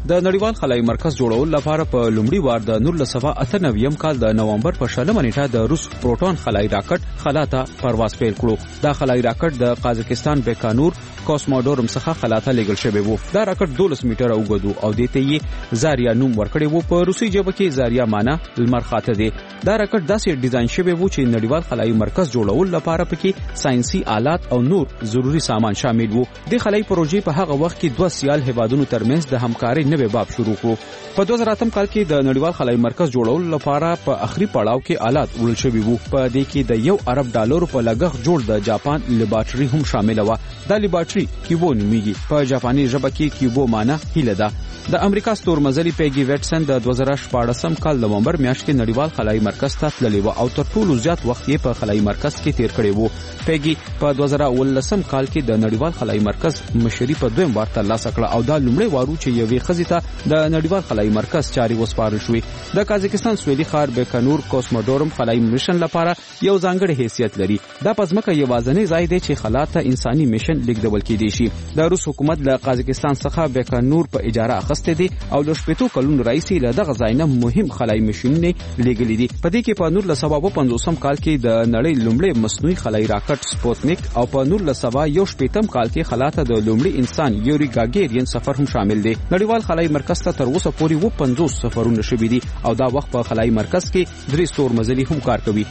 د نړیوال خلای مرکز جوړول لپاره په لومړي وار د نولس سوه اته نوي کال د نومبر په شلمه نیټه د روس پروټون خلای راکټ خلا ته پرواز پیل کړو. دا خلای راکټ د قازقستان بیکانور کوسموډروم څخه خلا ته لیږل شوی وو. دا راکټ دولس میټر اوږد او د ته یې زاریا نوم ورکړی وو. په روسي ژبه کې زاریا معنی لمر خاته دی. دا راکټ داسې ډیزاین شوی وو چې نړیوال خلای مرکز جوړول لپاره پکې ساينسي آلات او نور ضروری سامان شامل وو. د خلای پروژې په هغه وخت کې دوه سیال هیوادونو ترمنځ د همکارۍ نوې باب شروع کړو. په دوه زره اتم کال کې د نړیوال خلای مرکز جوړول لپاره په اخري پړاو کې آلات وړل شوي وو. په دې کې د یو ارب ډالر په لګښت جوړ د جاپان لیبارټري هم شامل و. دا لیبارټري کیوبو نومیږي. په جاپاني ژبه کې کیوبو معنی هیله ده. د امریکا ستورمزلي پیګي وټسن د دوه زره شپاړسم کال نومبر میاشت کې نړیوال خلای مرکز ته تللی و او تر ټولو زیات وخت یې په خلای مرکز کې تیر کړی وو. پیګي په دوه زره ولسم کال کې د نړیوال خلای مرکز مشري په دویم وار ترلاسه کړه او دا لومړی وارو چې یوې ښځې ته د نړیوال خلای مرکز چاري وسپارل شوې. د قازقستان سویلي ښار بیکانور کوسموډروم خلای میشن لپاره یو ځانګړی حیثیت لري. دا په ځمکه یوازینی ځای دی چې خلا ته انساني میشن لیږدول کېدی شي. د روس حکومت له قازقستان څخه بیکانور په اجاره اخیستی دی او له شپږو کلونو راهیسې له دغه ځای نه مهم خلای میشنونه لیږلي دي. په دې کې په نولس سوه اوه پنځوسم کال کې د نړۍ لومړی مصنوعي خلای راکټ سپوتنیک او په نولس سوه یو شپېتم کال کې خلا ته د لومړي انسان یوري ګاګیرین سفر هم شامل دی. نړیوال خلای مرکز ته تر اوسه پورې اووه پنځوس سفرونه شوي دي او دا وخت په خلای مرکز کې درې ستورمزلي هم کار کوي.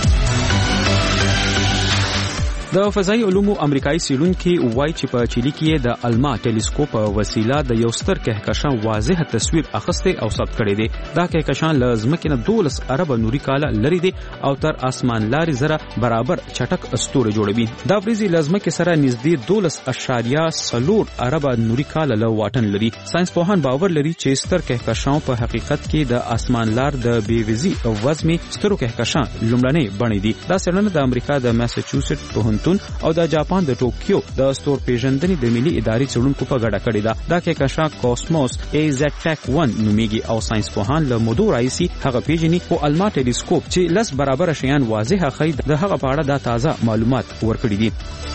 د فضایي علومو امریکایي څېړونکي وایي چې په چیلي کې د الما ټیلیسکوپ په وسیله د یو ستر کهکشان واضح تصویر اخیستی او ثبت کړی دی. دا کهکشان له ځمکې نه دولس اربه نوري کاله لري دی او تر اسمان لارې زره برابر چټک ستوري جوړوي. دا وریځې له ځمکې سره نږدې دولس اشاریه څلور اربه نوري کاله له واټن لري. ساينس پوهان باور لري چې ستر کهکشان په حقیقت کې د اسمان لار د بیوزي او وزمي سترو کهکشان لومړنۍ بڼې دي. دا څېړنه د امریکا د ماساچوسټ پوهنتون او د جاپان د ټوکیو د ستور پیژندنې د ملي ادارې څېړونکو په ګډه کړې ده. دا کهکشان کوسموس ای زد ټیک ون نومیږي او ساينس پوهان له مودو راهیسې هغه پیژني خو الما ټیلیسکوپ چې لس برابر شیان واضح ښیي د هغه په اړه دا تازه معلومات ورکړي دي.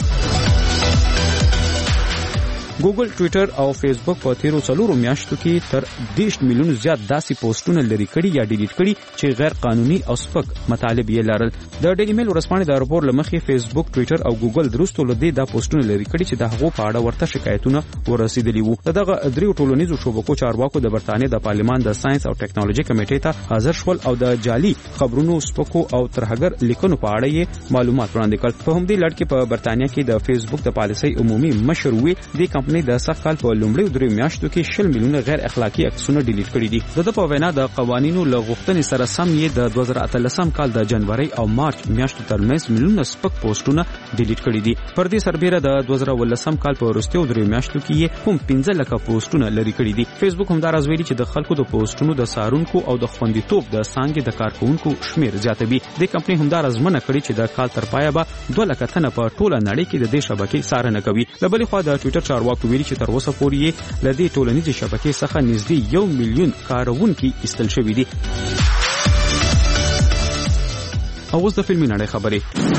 ګوګل، ټویټر او فیسبوک په تیرو څلورو میاشتو کې تر دیش میلیون زیات داسې پوسټونه لري کړي یا ډیلیټ کړي چې غیر قانوني او سپک مطالب یې لرل. د ډیلی میل ورځپاڼې د راپور لمخې فیسبوک، ټویټر او ګوګل درستو له دې دا پوسټونه لري کړي چې د هغو په اړه ورته شکایتونه ورسېدلي وو. دغه دریو ټولنیزو شبکو چارواکو د برتانیې د پارلمان د ساينس او ټیکنالوژي کمیټې ته حاضر شول او د جعلي خبرونو، سپکو او ترهګر لیکنو په اړه یې معلومات وړاندې کړل. په همدې لړ کې په برتانیې کې د فیسبوک د پالیسۍ عمومي مشر وی د کمپنۍ د سخت کال په لومړیو درې میاشتو کې شل میلیونه غیر اخلاقی عکسونه ډیلیټ کړي دي. د په وینا د قوانینو له غوښتنې سره سم یې د دوه زره اتلسم کال د جنوري او مارچ میاشتو ترمنځ میلیونه سپک پوسټونه ډیلیټ کړي دي. پر دې سربېره د دوه زره ولسم کال په وروستیو درې میاشتو کې یې هم پنځه لکه پوسټونه لري کړي دي. فیسبوک همداراز ویلي چې د خلکو د پوسټونو د سارونکو او د خوندیتوب د څانګې د کارکونکو شمیر زیاتوي. د کمپنۍ همداراز منع کړي چې د کال تر پایه به دوه لکه تنه په ټوله نړۍ کې د دې شبکې څارنه کوي. د بلې خوا د ټویټر چارواکو ویلي چې تر اوسه پورې له دې ټولنیزې شبکې څخه نږدې یو میلیون کارونکي ایستل شوي دي. او اوس د فلمي نړۍ خبرې.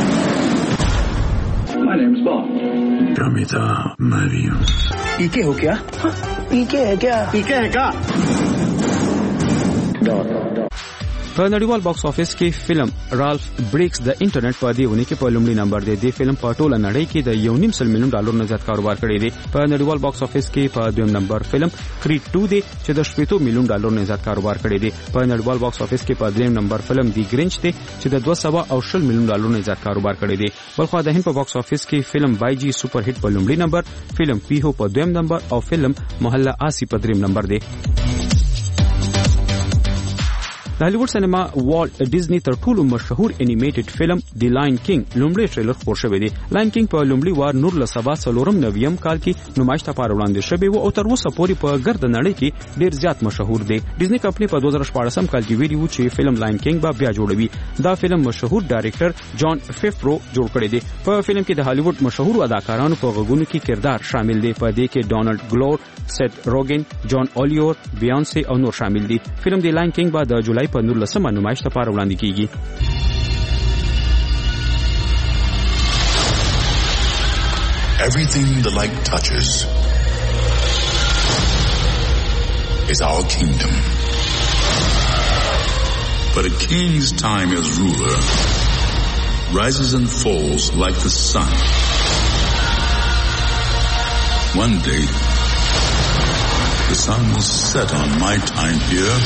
पीके हो क्या? पीके है क्या? पीके है क्या? په نړیوال باکس افیس کې فلم رالف بریکس د انټرنیټ په دی ونی کې په لومړي نمبر دی. د فلم په ټوله نړۍ کې د یو نیم سل میلیون ډالر نه زیات کاروبار کړی دی. په نړیوال باکس افیس کې په دویم نمبر فلم کریډ ټو دی چې د شپږ میلیون ډالر نه زیات کاروبار کړی دی. په نړیوال باکس افیس کې په دریم نمبر فلم دی ګرینچ دی چې د دوه سوه او شل میلیون ډالر نه زیات کاروبار کړی دی. بلخو د هند په باکس افیس کې فلم بای جی سپر هټ په لومړي نمبر، فلم پیهو په دویم نمبر او فلم محله آسی په دریم نمبر دی. د هالیوډ سینما والټ ډیزنی تر ټولو مشهور انیمیټډ فلم دی لاین کینګ لومړی ټریلر خپور شوی دی. لاین کینګ په لومړي وار نور له سبا څلورم نویم کال کې نمایش ته پاره وړاندې شوی و او تر اوسه پورې په ګرد نړۍ کې ډیر زیات مشهور دی. ډیزنی کمپنۍ په دوه زره شپاړسم کال کې ویلي و چې فلم لاین کینګ به بیا جوړوي. دا فلم مشهور ډایریکټر جان فیفرو جوړ کړی دی. په فلم کې د هالیوډ مشهور اداکارانو په غوږونو کې کردار شامل دی. په دې کې ډونالد ګلور، سیت روګن، جان اولیور، بیانسي او نور شامل دي. فلم دی لاین کینګ به د جولای په نولسمه نمایش ته پاره وړاندې کیږي. Everything the light touches is our kingdom. But a king's time as ruler rises and falls like the sun. One day, the sun will set on my time here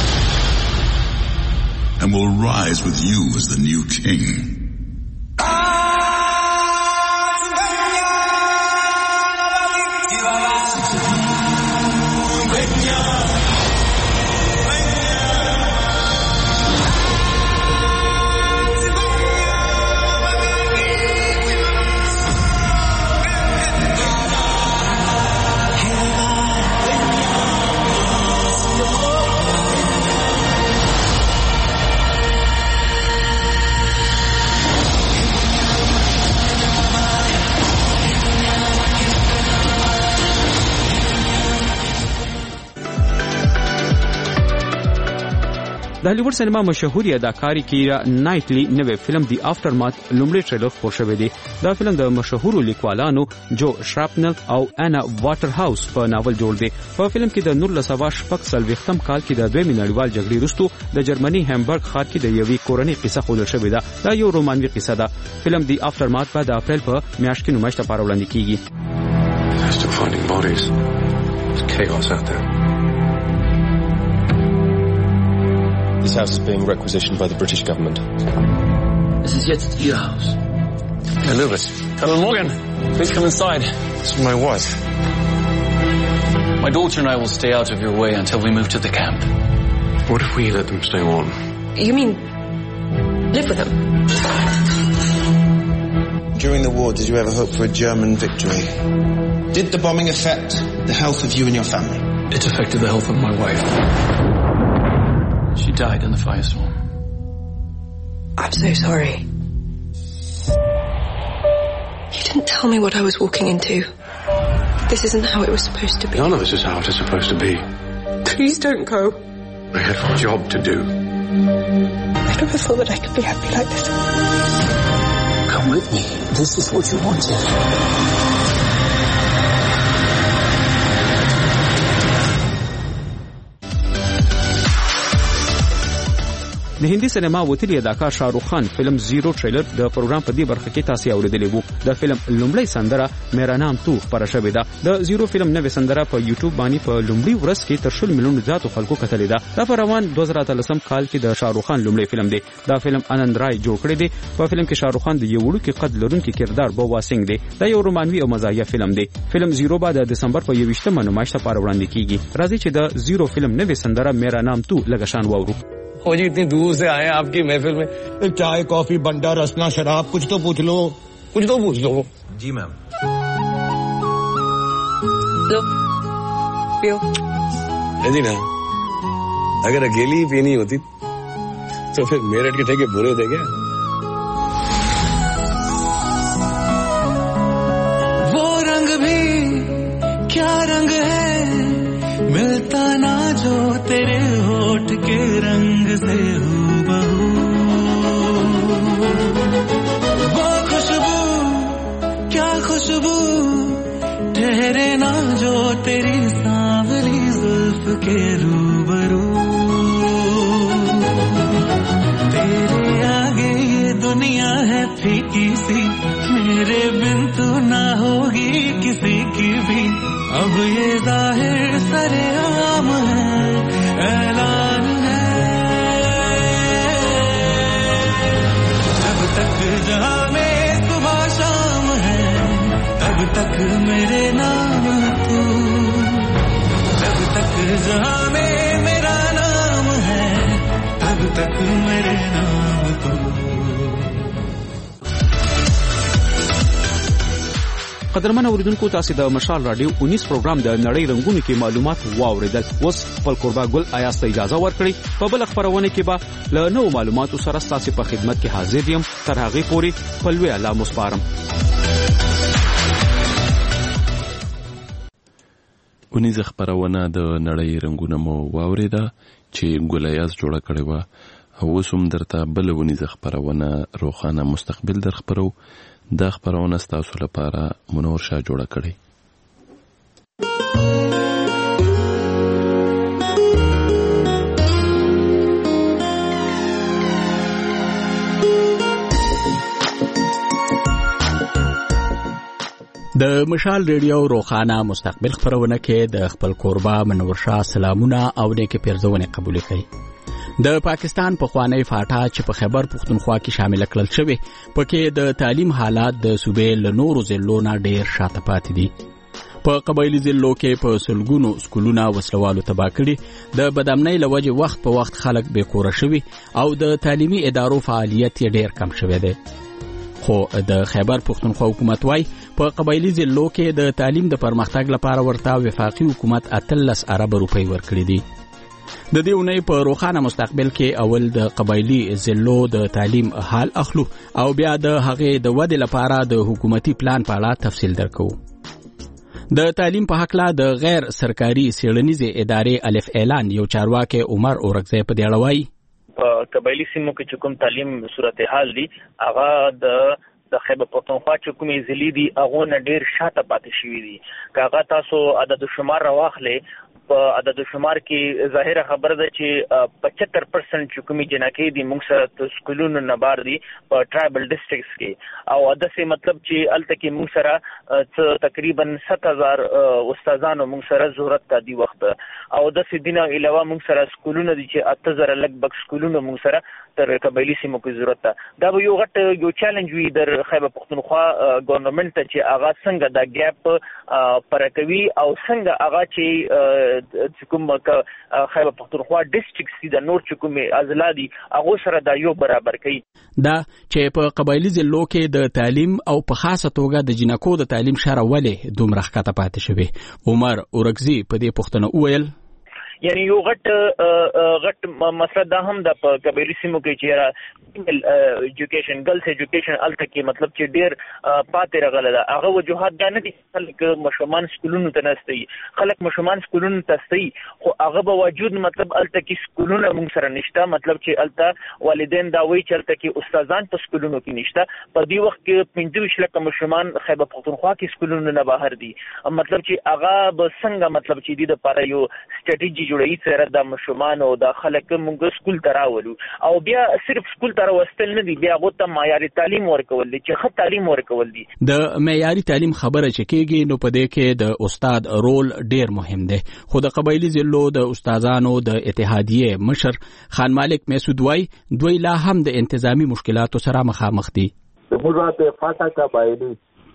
and will rise with you as the new king. د هالیوډ سینما مشهوري اداکاري کیرا نایټلی نوې فلم دی افټر مات لومړی ټریلر خپور شوی دی. دا فلم د مشهورو لیکوالانو جو شراپنل او انا واټر هاوس په ناول جوړ دی. په فلم کې د نور لسوا شپږ څلوېښتم کال کې د دویمې نړیوال جګړې وروسته د جرمني هامبرګ ښار کې د یوې کورنۍ قصه ښودل شوې ده. دا یو رومانوي قصه ده. فلم دی افټر مات په د اپریل په میاشت کې نمایش لپاره وړاندې کیږي. This house is being requisitioned by the British government. This is jetzt Ihr Haus. Herr Lewis. Colonel Morgan, please come inside. This is my wife. My daughter and I will stay out of your way until we move to the camp. What if we let them stay on? You mean live with them? During the war, did you ever hope for a German victory? Did the bombing affect the health of you and your family? It affected the health of my wife. She died in the firestorm. I'm so sorry. You didn't tell me what I was walking into. This isn't how it was supposed to be. None of this is how it is supposed to be. Please don't go. I have a job to do. I never thought that I could be happy like this. Come with me. This is what you wanted. د هندي سینما وتلی اداکار شاهرخ خان فلم زیرو ټریلر د پروګرام په دې برخه کې تاسو اوریدلی وو. د فلم لومړی سندره میرا نام تو خبره شوې ده. د زیرو فلم نوې سندره په یوټیوب باندې په لومړي ورځ کې تر شل میلیون زیاتو خلکو کتلې ده. دا په روان دوه زره اتلسم کال کې د شاهرخ خان لومړی فلم دی. دا فلم آنند رای جوړ کړی دی. په فلم کې شاهرخ خان د یو وړوکی قد لرونکي کردار بوا سنگ دی. دا یو رومانوي او مزاحیه فلم دی. فلم زیرو بعد د دسمبر په یوویشتمه نمایش لپاره وړاندې کیږي. راځي چې د زیرو فلم نوې سندره میرا نام تو لګشان واورو. ओ जी इतनी दूर से आए आपकी महफिल में, चाय कॉफी बंडा रसना शराब कुछ तो पूछ लो, कुछ तो पूछ लो. जी मैम. लो पियो. जी ना, अगर अकेली ही पीनी होती तो फिर मेरठ के ठेके बुरे थे क्या? वो रंग भी क्या रंग है मिलता ना जो तेरे होठ के रंग से हूबहू. वो खुशबू क्या खुशबू ठहरे ना जो तेरी सांवली जुल्फ के रूबरू. तेरे आगे ये दुनिया है फीकी सी, मेरे बिन तू ना होगी किसी की भी. अब ये जाहिर सरेआम है, ऐलान है. जब तक जहां में सुबह शाम है तब तक मेरे नाम तू. जब तक जहां में मेरा नाम है तब तक मेरे नाम तू. قدرمن اوریدونکو تاسو د مشال رادیو انیس پروګرام د نړۍ رنگونو کې معلومات واوریدل. اوس خپل قربا ګل آیاست اجازه ورکړي په بل خبرونه کې به له نو معلوماتو سره تاسو په خدمت کې حاضر یم. تر هغه پورې پلوي الله مسپارم. اونیز خبرونه د نړۍ رنگونه مو واوریده چې ګل آیاست جوړه کړې و. او وسوم درته بل اونیز خبرونه روخانه مستقبل در خبرو. دا خبرونه ستاسو لپاره منور شاه جوړه کړې. د مشال ریډیو روخانه مستقبل خبرونه کې د خپل کوربه منور شاه سلامونه او نیک پیرزونه قبول کړي. د پاکستان په خوانی فاټا چې په خیبر پختونخوا کې شامل کړل شوی پکې د تعلیم حالات د صوبې له نورو ضلعو نه ډېر شاته پاتې دي. په قبایلی ضلعو کې په سلګونو سکولونه وسلوالو تباه کړي. د بدامنۍ له وجې وخت په وخت خلک بې کوره شوي او د تعلیمي ادارو فعالیت یې ډېر کم شوی دی. خو د خیبر پختونخوا حکومت وای په قبایلی ضلعو کې د تعلیم د پرمختګ لپاره ورته وفاقي حکومت اتلس ارب روپۍ ورکړي دي. د دې اونۍ په روخانه مستقبل کې اول د قبایلی ضلعو د تعلیم حال اخلو او بیا د هغې د ودې لپاره د حکومتي پلان په اړه تفصیل درکو. د تعلیم په حق لا د غیر سرکاري څېړنیزې ادارې الف اعلان یو چارواکي عمر اورکزی په دې اړه وایي په قبایلی سیمو کې چې کوم تعلیم صورتحال دي هغه د د خیبر پختونخوا چې کومې ضلعې دي هغو نه ډېر شاته پاتې شوي دي. که هغه تاسو عدد شمار راواخلئ په عدد شمار کې ظاهره خبره ده چې پچهتر پرسنټ چې کومې جنکۍ دي موږ سره سکولونو نه بار دي په ټرایبل ډسټرکټس کې او داسې مطلب چې هلته کې موږ سره تقریبا ست هزار استادانو موږ سره ضرورت ته دي وخت او داسې دي نه علاوه موږ سره سکولونه دي چې اته زره لږ بګ سکولونه موږ سره تر قبایلی سیمو کې ضرورت ده. دا به یو غټ یو چیلنج وي در خیبر پختونخوا ګورنمنت ته چې هغه څنګه دا ګیپ پوره کوي او څنګه هغه چې کوم خیبر پختونخوا ډسټرکټس دي د نور چې کومې اضلاع دي هغو سره دا یو برابر کوي. دا چې په قبایلی ضلعو کې د تعلیم او په خاصه توګه د جنکو د تعلیم شره ولې دومره ښکته پاتې شوې. عمر اورکزی په دې پوښتنه وویل یعنی یو غټ غټ مسله دا هم د قبایلی سیمو کې چې ایجوکیشن ګرلز ایجوکیشن الته کې مطلب چې ډېر پاتې راغله ده. هغه وجوهات دا نه دي خلک ماشومان سکولونو ته نستي خلک ماشومان سکولونو ته استي خو هغه به وجود مطلب الته کې سکولونه موږ سره نشته مطلب چې الته والدین دا وایي چې الته کې استادان په سکولونو کې نشته. په دې وخت کې پنځه ویشت لکه ماشومان خیبر پختونخوا کې سکولونو نه بهر دي مطلب چې هغه به څنګه مطلب چې دې دپاره یو سټریټجي جوړوي سره د ماشومان او د خلک موږ سکول ته راولو او بیا صرف سکول ته راوستل نه دي بیا هغو ته معیاري تعلیم ورکول دي چې ښه تعلیم ورکول دي. د معیاري تعلیم خبره چې کېږي نو په دې کې د استاد رول ډېر مهم دی خو د قبایلی ضلعو د استادانو د اتحادیې مشر خان مالک مسعود وایي دوی لا هم د انتظامی مشکلاتو سره مخامخ دي. زموږ د فاټا قبایلی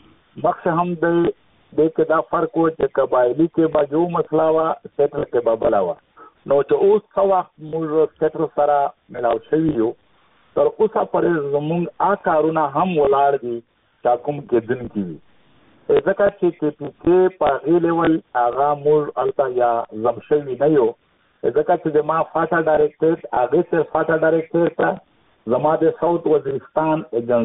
مخکې هم د دې کې دا فرق و چې قبایلی کې به یو مسله وه سیټل کې به بله وه نو چې اوس څه وخت موږ سیټل سره ملاو شوي یو تر اوسه پورې زموږ هغه کارونه هم ولاړ دي چې کوم کېدونکي وي ځکه چې کې پي کې په هغې لیول هغه موږ هلته یا زم شوي نه یو ځکه چې زما فاټا ډایرکټریټ هغې ته فاټا ډایرکټریټ ته زما د ساوت وزیرستان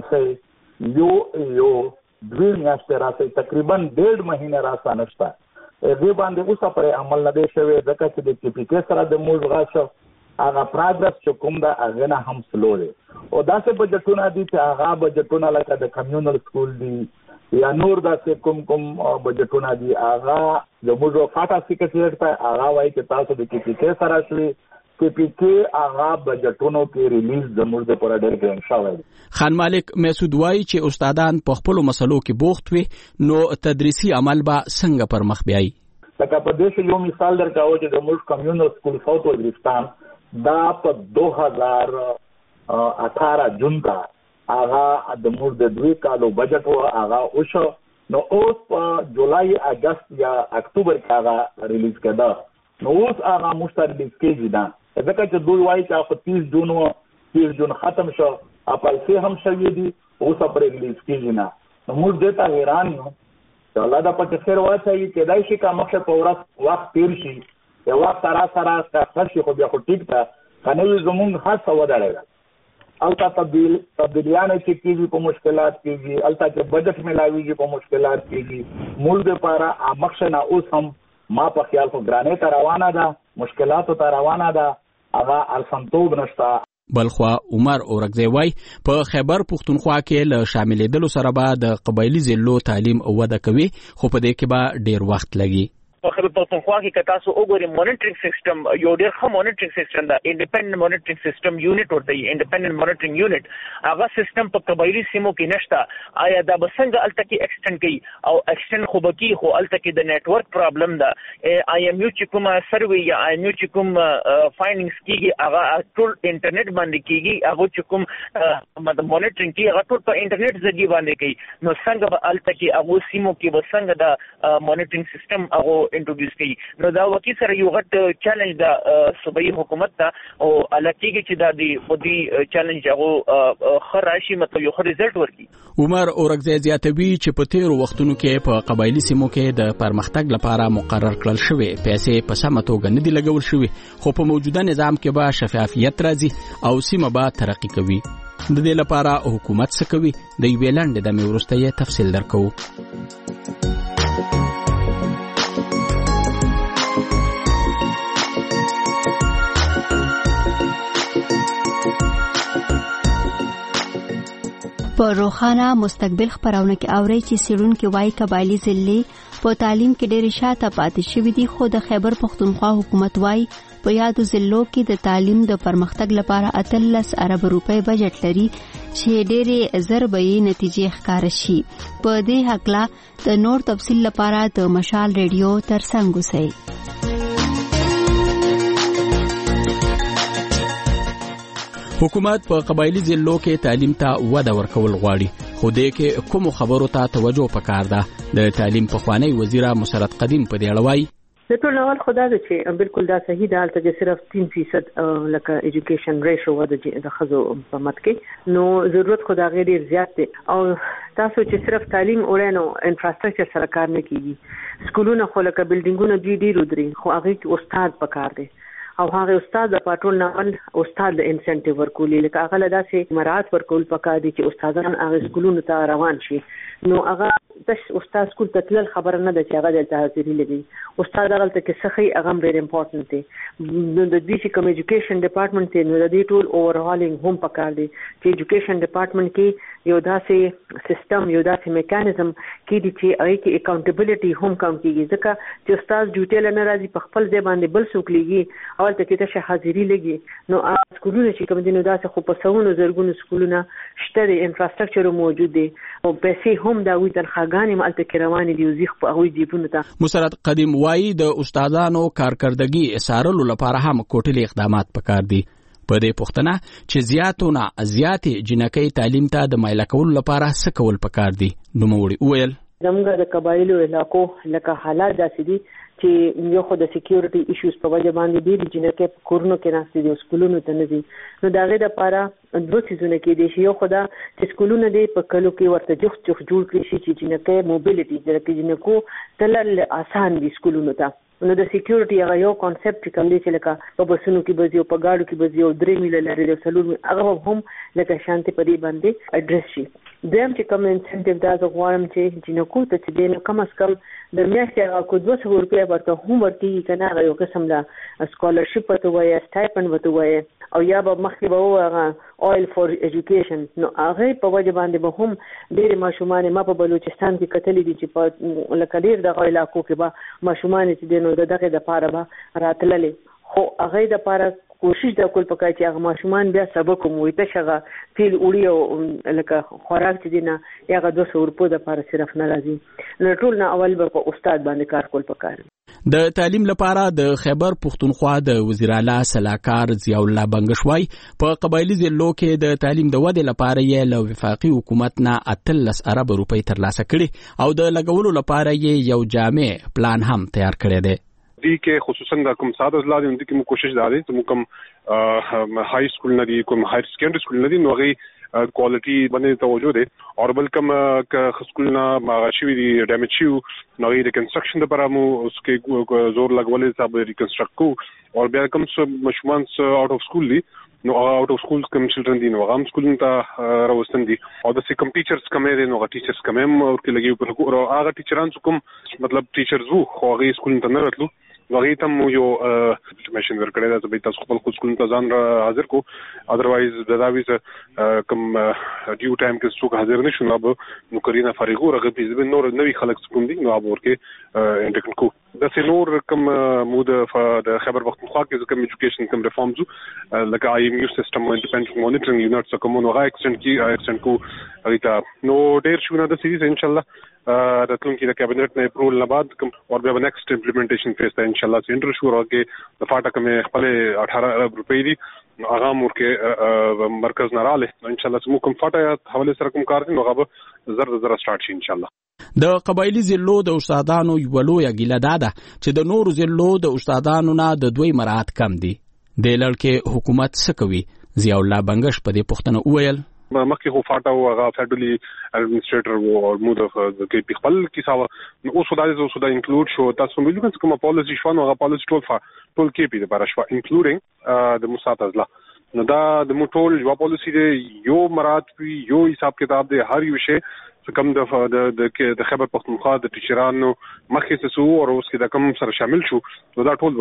ایجنسۍ یو یو دوی میاشتې راسئ تقریبا ډېړ مهینه راسه نشته دې باندې اوسه پرې عمل نه دی شوی ځکه چې د کې پي کې سره د موږ غاښه هغه پراګرس چې کوم ده هغې نه هم سلو دی او داسې بجټونه دي چې هغه بجټونه لکه د کمیونل سکول دي یا نور داسې کوم کوم بجټونه دي هغه زموږ فاټا سیکرټریټ ته هغه وایي چې تاسو د کې پي کې سره شوي کې پي کې هغه بجټونو کې ریلیز زموږ دپاره ډېر ګران شوی دی. خان مالک مسعود وایي چې استادان په خپلو مسلو کې بوخت وي نو تدریسي عمل به څنګه پر مخ بیایي. لکه په دې کې یو مثال درکوو چې زموږ کمیونل سکول ساوت وزیرستان دا په دو هزار اٹھارہ جون ته هغه د موږ د دوی کالو بجټ و هغه وشو نو اوس په جولای اګست یا اکتوبر کې هغه ریلیز کېده نو اوس هغه موږ ته ریلیز کېږي دا ځکه چې دوی وایي چې په تیس جون و تیس جون ختم شو پیسې هم شوي دي اوس پرې ریلیز کېږي نه نو موږ دې ته حیران یو چې الله دا پکې خیر واچوي کېدای شي که مخکې په ورځ وخت تېر شي یا وخت سره سره ښه شي خو بیا خو ټیک ده که نه وي زموږ هڅه ودرېده هلته تبدیل تبدیلیانې چې کېږي په مشکلات کېږي هلته چې بجټ میلاویږي په مشکلات کېږي موږ دپاره مخکې نه اوس هم ما په خیال خو ګرانۍ ته روانه ده مشکلاتو ته روانه ده هغه ارسمتوب نشته. بلخوا عمر اورکزی وای په خیبر پختونخوا کې له شاملېدلو سره به د قبایلی ضلعو تعلیم وده کوي خو په دې کې به ډېر وخت لګي. په خبر پښتونخوا کې کتا سو وګوري مانیټرینګ سیستم یو ډېر ښه مانیټرینګ سیستم دا انډیپندنت مانیټرینګ سیستم یونټ ورته انډیپندنت مانیټرینګ یونټ هغه سیستم په قبایلی سیمو کې نشته آیا دا بسنګ الته کې ایکسټند کوي او ایکسټند خو بکی خو الته کې د نیټ ورک پرابلم دا آی ایم یو چې کوم سروي یا آی ایم یو چې کوم فاینډینګز کیږي هغه ټول انټرنیټ باندې کیږي هغه چې کوم مطلب مانیټرینګ کیږي هغه ټول په انټرنیټ ذریعہ باندې کوي نو څنګه به الته کې هغه سیمو کې بسنګ دا مانیټرینګ سیستم هغه انټروډیوس کړي نو دا وکی سره یو غټ چیلنج دا صوبایي حکومت ته او الکیږي چې دا دی خودي چیلنج هغه خراشي مطلب یو خر ریزلټ ورکړي عمر اورګزی زیاتوي چې په تیرو وختونو کې په قبایلی سیمو کې د پرمختګ لپاره مقرر کړل شوی پیسې په سمه توګه نه دي لګول شوی خو په موجوده نظام کې به شفافیت راځي او سیمه به ترقی کوي د دې لپاره حکومت څه کوي د یوې لنډې دمې وروسته یې تفصیل درکوو په روخانه مستقبل خبرونه کې اوري چې سیرونکو وايي قبایلی ضلع په تعلیم کې ډېر شاته پاتې شوی دي خو د خیبر پښتونخوا حکومت وايي په یادو ضلعو کې د تعلیم د پرمختګ لپاره اتلس ارب روپۍ بجټ لري چې ډېرې ضربې نتیجې ښکار شي په دې حق د نور تفصیل لپاره د مشال ریډیو ترڅنګ اوسئ حکومت په قبایلی ضلعو کې تعلیم ته وده ورکول غواړي خو دې کې کوم خبرو ته توجه پکار ده د تعلیم پخوانی وزیر مسرت قدیم په دې اړه وایي د ټول اول خدا ده چې بالکل دا صحیح ده چې صرف تین فیصد لکه ایجوکیشن ریشو و د خزو په مت کې نو ضرورت خدا غیر ډیر زیات دی او تاسو چې صرف تعلیم اورینو انفراستراکچر سره کار نه کیږي سکولونه خو لکه بلډینګونه ډیر ډیر ودري خو هغه کې استاد پکار دی او هغه استاد د پټول نامل استاد د انسنټیو ورکولې لکه هغه له داسې مراد ورکول پکار دي چې استادان هغه سکولونو ته روان شي نو هغه د استاد سکول ته تل خبر نه ده چې هغه د حاضرې لګي استاد هغه ته کې سخی هغه ډېر امپورټنت دی نو د دې چې کوم ایجوکیشن ډپارټمنټ ته نو د دې ټول اوورهالینګ هم پکار دی چې ایجوکیشن ډپارټمنټ کې یو داسې سیستم یو داسې میکانیزم کې دي چې هغه کې اکاونټیبিলিټي هم کم کیږي ځکه چې استاد ډیوټیل نه راځي په خپل ځای باندې بل څوک لګي اول ته کې ته حاضری لګي نو سکولونه چې کوم دي نو داسې خو په سونو زرګونو سکولونه شته د انفراستراکچر موجود دي او پیسې هم دا وي تنخواګانې مالته کې روانې دي وزیخ په هغه جیبونو ته مسرت قدیم وایي د استادانو کارکردګي اسارلو لپاره هم کوټلي اقدامات پکار دي په دې پوښتنه چې زیاتونه زیاتې جنکۍ تعلیم ته د مایل کولو لپاره څه کول پکار دي نو موړي ویل زموږ د قبایلو علاقو لکه حالات داسې دي چې یو خو د سکیورټي ایشوز په وجه باندې دي چې جنکۍ په کورونو کې ناستې دي سکولونو ته نه دي نو دا غي د لپاره دوه سيزونه کې دي یو خدا چې سکولونه دي په کلو کې ورته جوخ جوخ جوړ کړي شي چې جنکۍ موبیلیټي چې جنکو تلل آسان دي سکولونو ته نو د سکیورټي هغه یو کانسپټ کوم دی چې لکه په بسونو کې بزیو په گاډو کې بزیو درې میله لري د سلور هغه هم لکه شانتي په دې باندې اډریس شي دیم چې کوم انسنټیو دا غواړم چې جنکو ته چې دینه کم اس کم د میاشتې هغه کو دوه سوه روپیا ورته هم ورکړي کنه یو قسم لا سکالرشپ ته وایي سټایپند وته وایي او یا به مخکې به هغه اویل فور ایجوکیشن نو هغه په وجه باندې به هم ډېر ماشومان ما په بلوچستان کې کتلې دي چې په لکه ډېر دغه علاقو کې به ماشومان چې نو دغه د پاره به راتللې خو هغه د پاره کوشش د کول پکای چې هغه ماشومان بیا سبق مو ته شغه تیل وړي او لکه خوراک چې دینه هغه دوه سوه روپو د پاره صرف نه راځي نو ټول نه اول به په استاد باندې کار کول پکای د تعلیم لپاره د خیبر پښتونخوا د وزیر اعلی سلاکار ضیاء الله بنگشوای په قبایلی ضلعو کې د تعلیم د ودې لپاره یې له وفاقي حکومت نه اتلس ارب روپۍ ترلاسه کړي او د لګولو لپاره یې یو جامع پلان هم تیار کړی دی دی کې خصوصا د کوم ساده اضلاع دي چې موږ کوشش داري چې موږ کوم های سکول نه دي کوم هایر سیکنډري سکول نه دي نو غي کوالټي باندې توجه دي او بل کوم ک سکول نه ماغشي دي ډیمیج شو نو غي د کنستراکشن لپاره مو اس کې زور لګولې صاحب ریکنسټرکټ کو او بیا کوم مشمون اوټ اف سکول دي نو اوټ اف سکول کوم چلډرن دي نو هغه سکول ته راوستن دي او د کوم ټیچرز کوم دي نو هغه ټیچرز کوم او کې لګي په او هغه ټیچران کوم مطلب ټیچرز وو خو هغه سکول ته نه راتلو وغه ته مو یو انفارمیشن ورکړی دا چې تاسو خپل خپل ځان حاضر کو اذروایز د دا ویز کوم ډیو ټایم کې څوک حاضر نشو نو نو کرینا فارغو رغه په نور نوې خلک کوم دي نو اب ورکه انټیکل کو د سينور کوم مود د خبر پختونخوا کې کوم ایجوکیشن کوم ریفارمز لکه آی ایم یو سیستم انډیپندنت مانیټرینګ یونټس کوم نو غا ایکسټنډ کی ایکسټنډ کو ایتا نو ډیر شونه د سیریز ان شاء الله راتلونکي د کابینټ نه اپروول نه بعد کوم او بیا نیکسټ امپلیمنټیشن فیس ته ان شاء الله سینټر شو راکې د فاټا کوم خپل اٹھارہ ارب روپۍ دي هغه مورکه مرکز نه رااله ان شاء الله سمو کوم فاټا حواله سره کوم کار دي نو هغه زر زر سٹارټ شي ان شاء الله. د قبایلی ضلعو د استادانو یو لویه ګیله دا ده چې د نورو ضلعو د استادانو نه د دوی مراعات کم دي. د لړ کې حکومت څه کوي؟ ضیاء الله بنگش په دې پوښتنه وویل مکه خو فاټا او هغه فدرالي اډمنسټریټر او مود اف د کې خپل کیسه نو اوس خدای دې اوس دا انکلود شو تاسو مې لګنځ کومه پالیسی شو نو هغه پالیسی ټول ټول کې پی د پارشوا انکلودینګ د موسات ازلا نو دا د موټول یو پالیسی دی یو مراد پی یو حساب کتاب دی هر یو شی کم د د د خبر پختونخوا د ټیچرانو مخکې څه سو او اوس کې د کم سره شامل شو نو دا ټول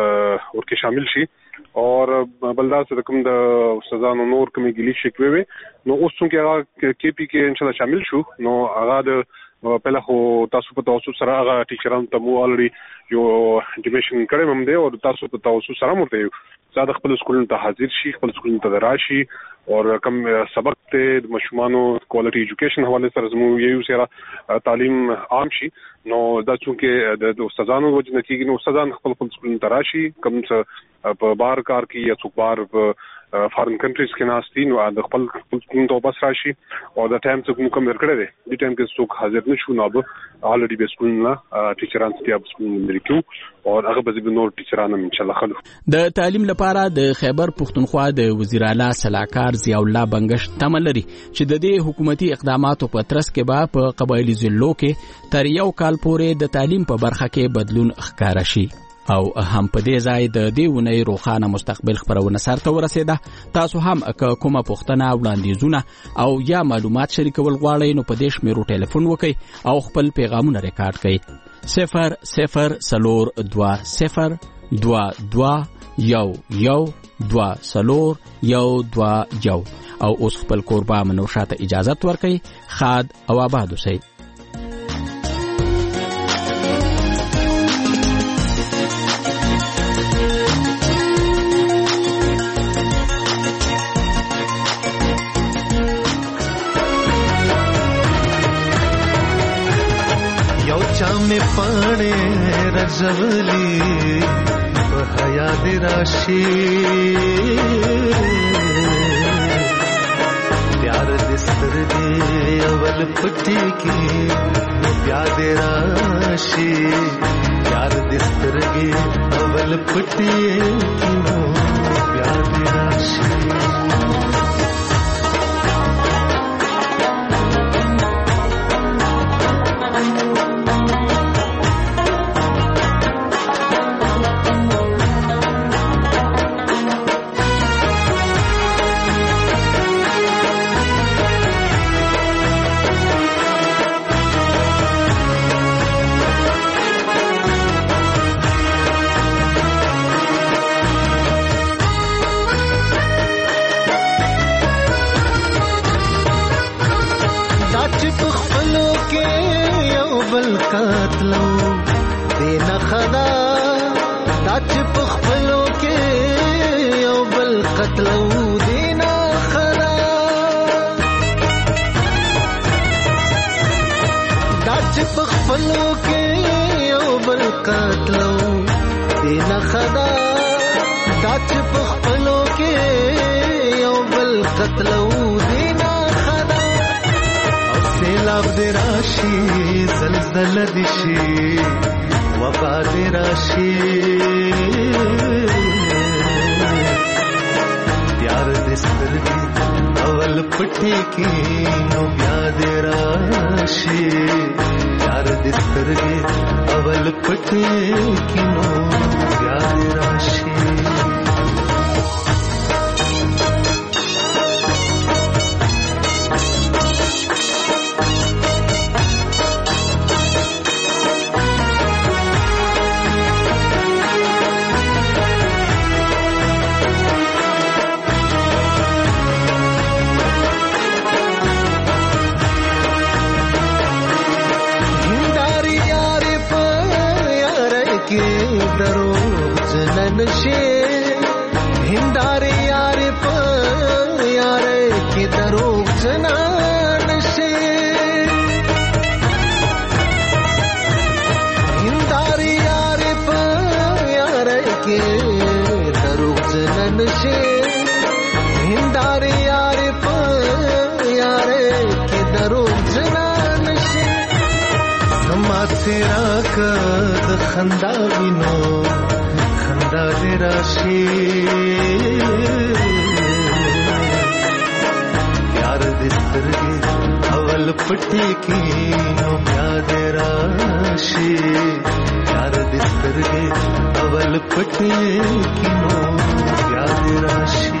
ورکه شامل شي او بلدا سره کوم د استادانو نور کومې ګلی شکوي وي نو اوس څنګه هغه کې پی کې ان شاء الله شامل شو نو هغه د په لخوا تاسو په تاسو سره هغه ټیچرانو ته مو الریډي یو انټیمیشن کړم هم دی او تاسو په تاسو سره مرته یو زیاده خپل سکولونو ته حاضر شي خپل سکولونو ته راشي او کوم سبق ته د مشمانو کوالټي ایجوکیشن حواله سره زمو یو سره تعلیم عام شي نو دا چې د استادانو وجنه کېږي نو استادان خپل خپل سکولونو ته راشي کوم څه په بار کار کې یا څوک بار په فارن کنټریز کې ناشتي نو د خپل سکولونو ته بس راشي او د ټایم څخه کوم ورکړی دی د ټایم کې څوک حاضر نشو نو به الریډي به سکولونه ټیچران ستیا سکولونه لري او هغه به نور ټیچران ان شاء الله خلو د تعلیم لپاره د خیبر پختونخوا د وزیر اعلی صلاحکار ضیاء الله بنگش تمه لري چې د دې حکومتي اقداماتو په ترڅ کې به په قبایلی ضلعو کې تر یو کال پورې د تعلیم په برخه کې بدلون ښکارا شي او هم په دې ځای د دې ونې روخانه مستقبل خبرونه سره ورسېده. تاسو هم کومه پوښتنه وړاندیزونه او یا معلومات شریکول غواړئ نو په دې شمیرو ټلیفون وکړئ او خپل پیغامونه ریکارډ کړئ صفر صفر سلور دوا صفر دوا دوا یو یو دوا سلور یو دوا یو او اوس خپل کوربه منوشاته اجازت ورکړئ. خاد او آباد اوسئ. में पाने रजवली हया दिराशी प्यार दिस्तर दे अवल पुटी की प्यार राशि प्यार दिस्तर गे अवल पुटी की प्यार राशि دروغ جنن شي هنداري یار په یار کې دروغ جنن شي هنداري یار په یار کې دروغ جنن شي هنداري یار په یار کې دروغ جنن شي ما تیرا کد خندا وینو خندا دې راشي یار دې سترګې اول پټي کې نو بیا دې راشي یار دې سترګې اول پټي کې نو بیا دې راشي